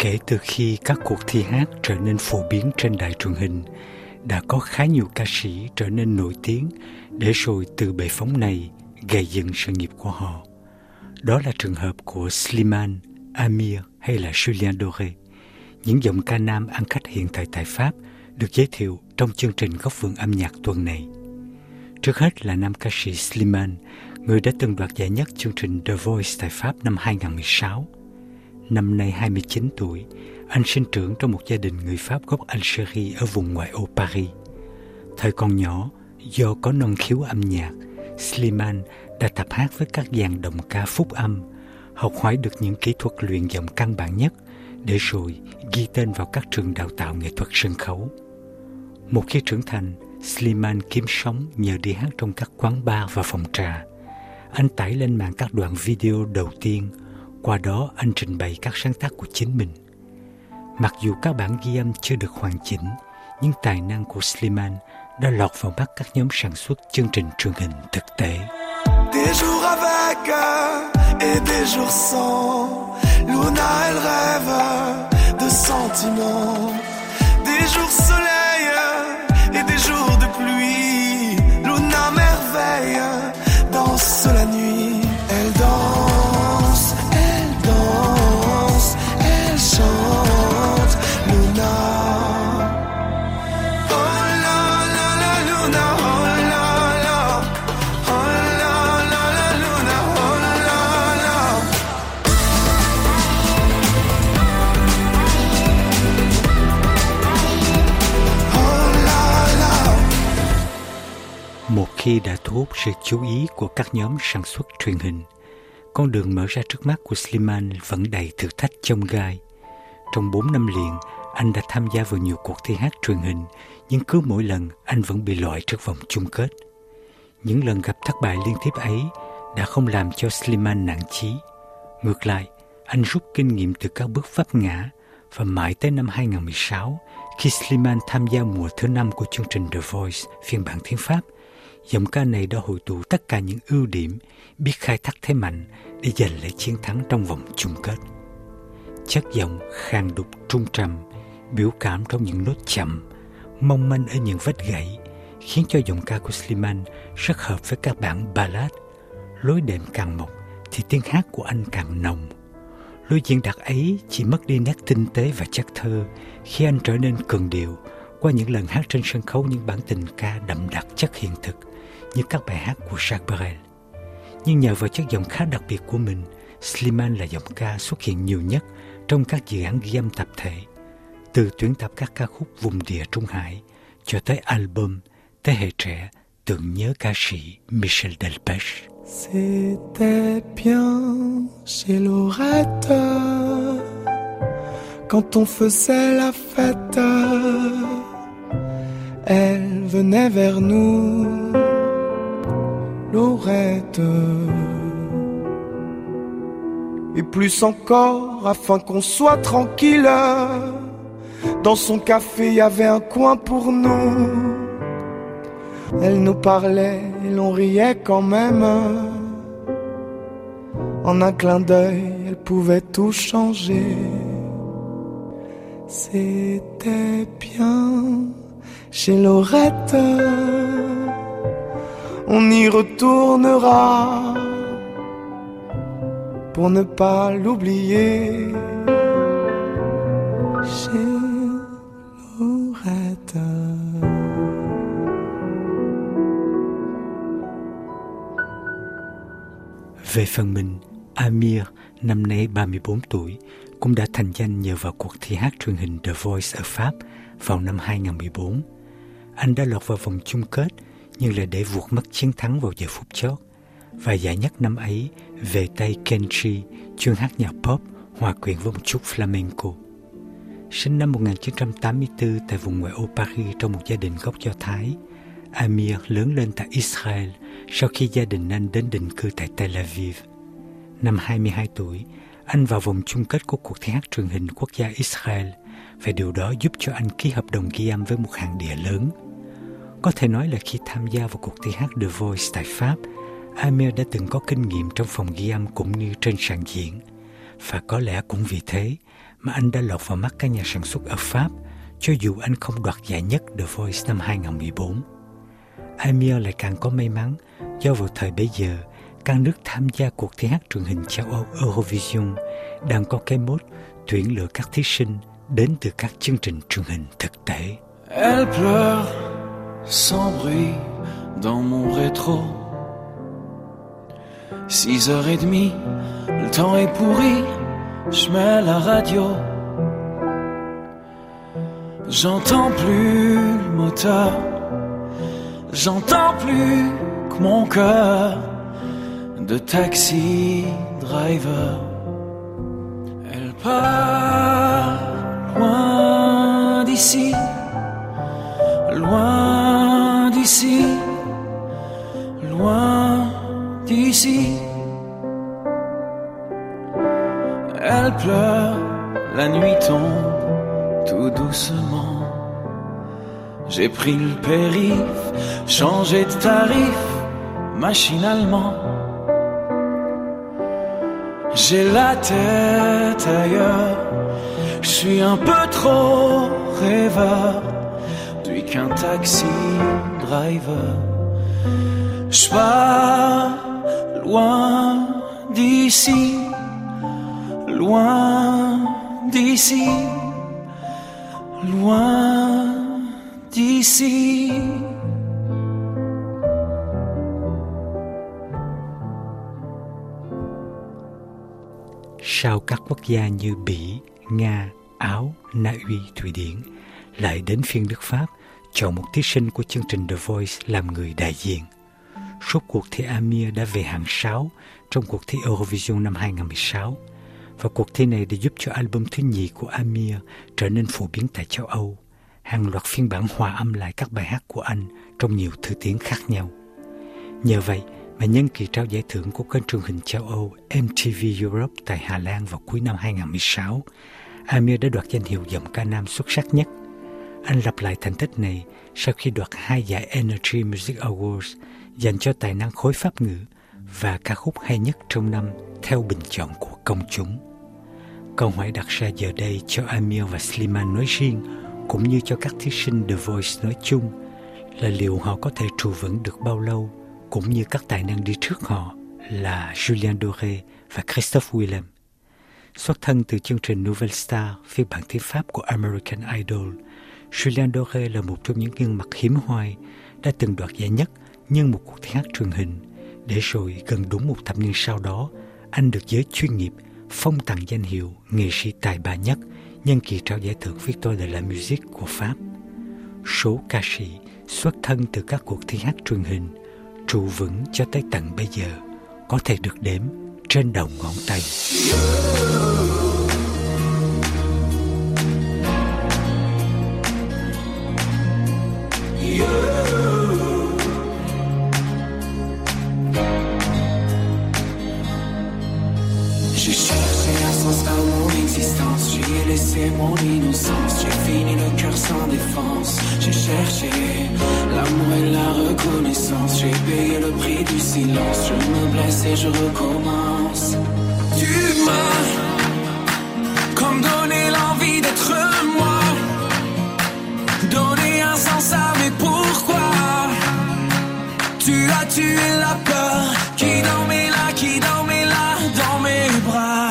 Kể từ khi các cuộc thi hát trở nên phổ biến trên đài truyền hình, đã có khá nhiều ca sĩ trở nên nổi tiếng để rồi từ bệ phóng này gây dựng sự nghiệp của họ. Đó là trường hợp của Slimane, Amir hay là Julien Doré, những giọng ca nam ăn khách hiện thời tại Pháp được giới thiệu trong chương trình Góc vườn âm nhạc tuần này. Trước hết là nam ca sĩ Slimane, người đã từng đoạt giải nhất chương trình The Voice tại Pháp năm 2016. Năm nay 29 tuổi, anh sinh trưởng trong một gia đình người Pháp gốc Algeria ở vùng ngoại ô Paris. Thời còn nhỏ, do có năng khiếu âm nhạc, Slimane đã tập hát với các dàn đồng ca phúc âm, học hỏi được những kỹ thuật luyện giọng căn bản nhất, để rồi ghi tên vào các trường đào tạo nghệ thuật sân khấu. Một khi trưởng thành, Slimane kiếm sống nhờ đi hát trong các quán bar và phòng trà. Anh tải lên mạng các đoạn video đầu tiên, qua đó anh trình bày các sáng tác của chính mình. Mặc dù các bản ghi âm chưa được hoàn chỉnh, nhưng tài năng của Slimane đã lọt vào mắt các nhóm sản xuất chương trình truyền hình thực tế. Des jours avec et des jours sans, Luna elle rêve de sentiments, des jours soleil et des jours de pluie. Luna merveille danse la nuit, elle danse, elle danse, elle chante. Luna, oh la la la Luna, oh la la, oh la la la Luna, oh la la. Oh la la. Một khi đã thu hút sự chú ý của các nhóm sản xuất truyền hình, con đường mở ra trước mắt của Slimane vẫn đầy thử thách chông gai. Trong 4 năm liền, anh đã tham gia vào nhiều cuộc thi hát truyền hình, nhưng cứ mỗi lần anh vẫn bị loại trước vòng chung kết. Những lần gặp thất bại liên tiếp ấy đã không làm cho Slimane nản chí. Ngược lại, anh rút kinh nghiệm từ các bước vấp ngã, và mãi tới năm 2016, khi Slimane tham gia mùa thứ 5 của chương trình The Voice phiên bản tiếng Pháp, giọng ca này đã hội tụ tất cả những ưu điểm, biết khai thác thế mạnh để giành lấy chiến thắng trong vòng chung kết. Chất giọng khàn đục trung trầm, biểu cảm trong những nốt chậm, mong manh ở những vết gãy, khiến cho giọng ca của Slimane rất hợp với các bản ballad. Lối đệm càng mộc thì tiếng hát của anh càng nồng. Lối diễn đạt ấy chỉ mất đi nét tinh tế và chất thơ khi anh trở nên cường điệu qua những lần hát trên sân khấu những bản tình ca đậm đặc chất hiện thực như các bài hát của Jacques Brel. Nhưng nhờ vào chất giọng khá đặc biệt của mình, Slimane là giọng ca xuất hiện nhiều nhất trong các dự án ghi âm tập thể, từ tuyển tập các ca khúc vùng địa Trung Hải cho tới album Thế hệ trẻ tưởng nhớ ca sĩ Michel Delpech. C'était bien chez Lorette quand on faisait la fête. Elle venait vers nous, Lorette. Et plus encore, afin qu'on soit tranquille, dans son café il y avait un coin pour nous. Elle nous parlait et l'on riait quand même. En un clin d'œil, elle pouvait tout changer. C'était bien chez Lorette. On y retournera pour ne pas l'oublier. Chez Lorette. Về phần mình, Amir, năm nay 34 tuổi, cũng đã thành danh nhờ vào cuộc thi hát truyền hình The Voice ở Pháp vào năm 2014. Anh đã lọt vào vòng chung kết, nhưng lại để vụt mất chiến thắng vào giờ phút chót. Và giải nhất năm ấy về tay Kenji, chuyên hát nhạc pop, hòa quyện với một chút flamenco. Sinh năm 1984 tại vùng ngoại ô Paris trong một gia đình gốc Do Thái, Amir lớn lên tại Israel sau khi gia đình anh đến định cư tại Tel Aviv. Năm 22 tuổi, anh vào vòng chung kết của cuộc thi hát truyền hình quốc gia Israel, và điều đó giúp cho anh ký hợp đồng ghi âm với một hãng đĩa lớn. Có thể nói là khi tham gia vào cuộc thi hát The Voice tại Pháp, Amir đã từng có kinh nghiệm trong phòng ghi âm cũng như trên sàn diễn. Và có lẽ cũng vì thế mà anh đã lọt vào mắt các nhà sản xuất ở Pháp, cho dù anh không đoạt giải nhất The Voice năm 2014. Amir lại càng có may mắn do vào thời bấy giờ, các nước tham gia cuộc thi hát truyền hình châu Âu Eurovision đang có cái mốt tuyển lựa các thí sinh đến từ các chương trình truyền hình thực tế. Elle pleure sans bruit dans mon rétro. 6h30, le temps est pourri, je mets la radio. J'entends plus le moteur, j'entends plus que mon cœur de taxi driver. Elle part loin d'ici, loin d'ici, loin d'ici. Elle pleure, la nuit tombe tout doucement. J'ai pris le périph', changé de tarif machinalement. J'ai la tête ailleurs, je suis un peu trop rêveur, depuis qu'un taxi driver. Je pars loin d'ici, loin d'ici, loin d'ici. Sau các quốc gia như Bỉ, Nga, Áo, Na Uy, Thụy Điển, lại đến phiên nước Pháp chọn một thí sinh của chương trình The Voice làm người đại diện. Rốt cuộc thì Amir đã về hạng 6 trong cuộc thi Eurovision năm 2016, và cuộc thi này đã giúp cho album thứ nhì của Amir trở nên phổ biến tại châu Âu. Hàng loạt phiên bản hòa âm lại các bài hát của anh trong nhiều thứ tiếng khác nhau. Nhờ vậy mà nhân kỳ trao giải thưởng của kênh truyền hình châu Âu MTV Europe tại Hà Lan vào cuối năm 2016, Amir đã đoạt danh hiệu giọng ca nam xuất sắc nhất. Anh lặp lại thành tích này sau khi đoạt 2 giải Energy Music Awards dành cho tài năng khối Pháp ngữ và ca khúc hay nhất trong năm theo bình chọn của công chúng. Câu hỏi đặt ra giờ đây cho Amir và Slimane nói riêng, cũng như cho các thí sinh The Voice nói chung, là liệu họ có thể trụ vững được bao lâu, cũng như các tài năng đi trước họ là Julien Doré và Christophe Willem. Xuất thân từ chương trình Nouvelle Star, phiên bản tiếng Pháp của American Idol, Julien Doré là một trong những gương mặt hiếm hoi đã từng đoạt giải nhất nhân một cuộc thi hát truyền hình, để rồi gần đúng một thập niên sau đó, anh được giới chuyên nghiệp phong tặng danh hiệu nghệ sĩ tài ba nhất nhân kỳ trao giải thưởng Victoire de la Musique của Pháp. Số ca sĩ xuất thân từ các cuộc thi hát truyền hình trụ vững cho tới tận bây giờ có thể được đếm trên đầu ngón tay. J'ai cherché un sens à mon existence, j'y ai laissé mon innocence, j'ai fini le cœur sans défense, j'ai cherché l'amour et la reconnaissance, j'ai payé le prix du silence, je me blesse et je recommence. Tu m'as comme donné l'envie d'être moi, donné un sens à mes pourquoi. Tu as tué la peur qui dormait là, qui dormait là dans mes bras.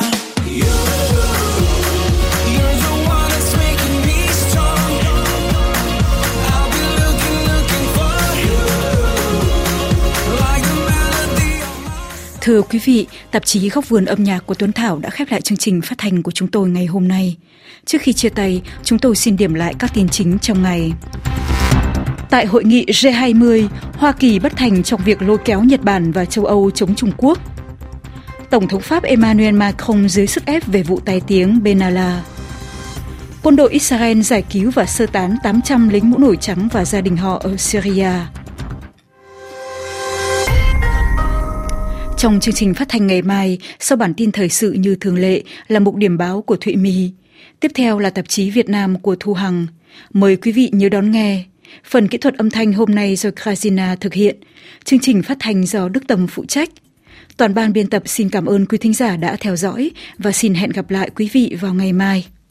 You're the one that's making me strong. I'll be looking for you like a melody on my song. Thưa quý vị, tạp chí Góc Vườn Âm nhạc của Tuấn Thảo đã khép lại chương trình phát hành của chúng tôi ngày hôm nay. Trước khi chia tay, chúng tôi xin điểm lại các tin chính trong ngày. Tại hội nghị G20, Hoa Kỳ bất thành trong việc lôi kéo Nhật Bản và châu Âu chống Trung Quốc. Tổng thống Pháp Emmanuel Macron dưới sức ép về vụ tai tiếng Benalla. Quân đội Israel giải cứu và sơ tán 800 lính mũ nổi trắng và gia đình họ ở Syria. Trong chương trình phát thanh ngày mai, sau bản tin thời sự như thường lệ là mục điểm báo của Thụy My. Tiếp theo là tạp chí Việt Nam của Thu Hằng. Mời quý vị nhớ đón nghe. Phần kỹ thuật âm thanh hôm nay do Krasina thực hiện. Chương trình phát thanh do Đức Tâm phụ trách. Toàn ban biên tập xin cảm ơn quý thính giả đã theo dõi và xin hẹn gặp lại quý vị vào ngày mai.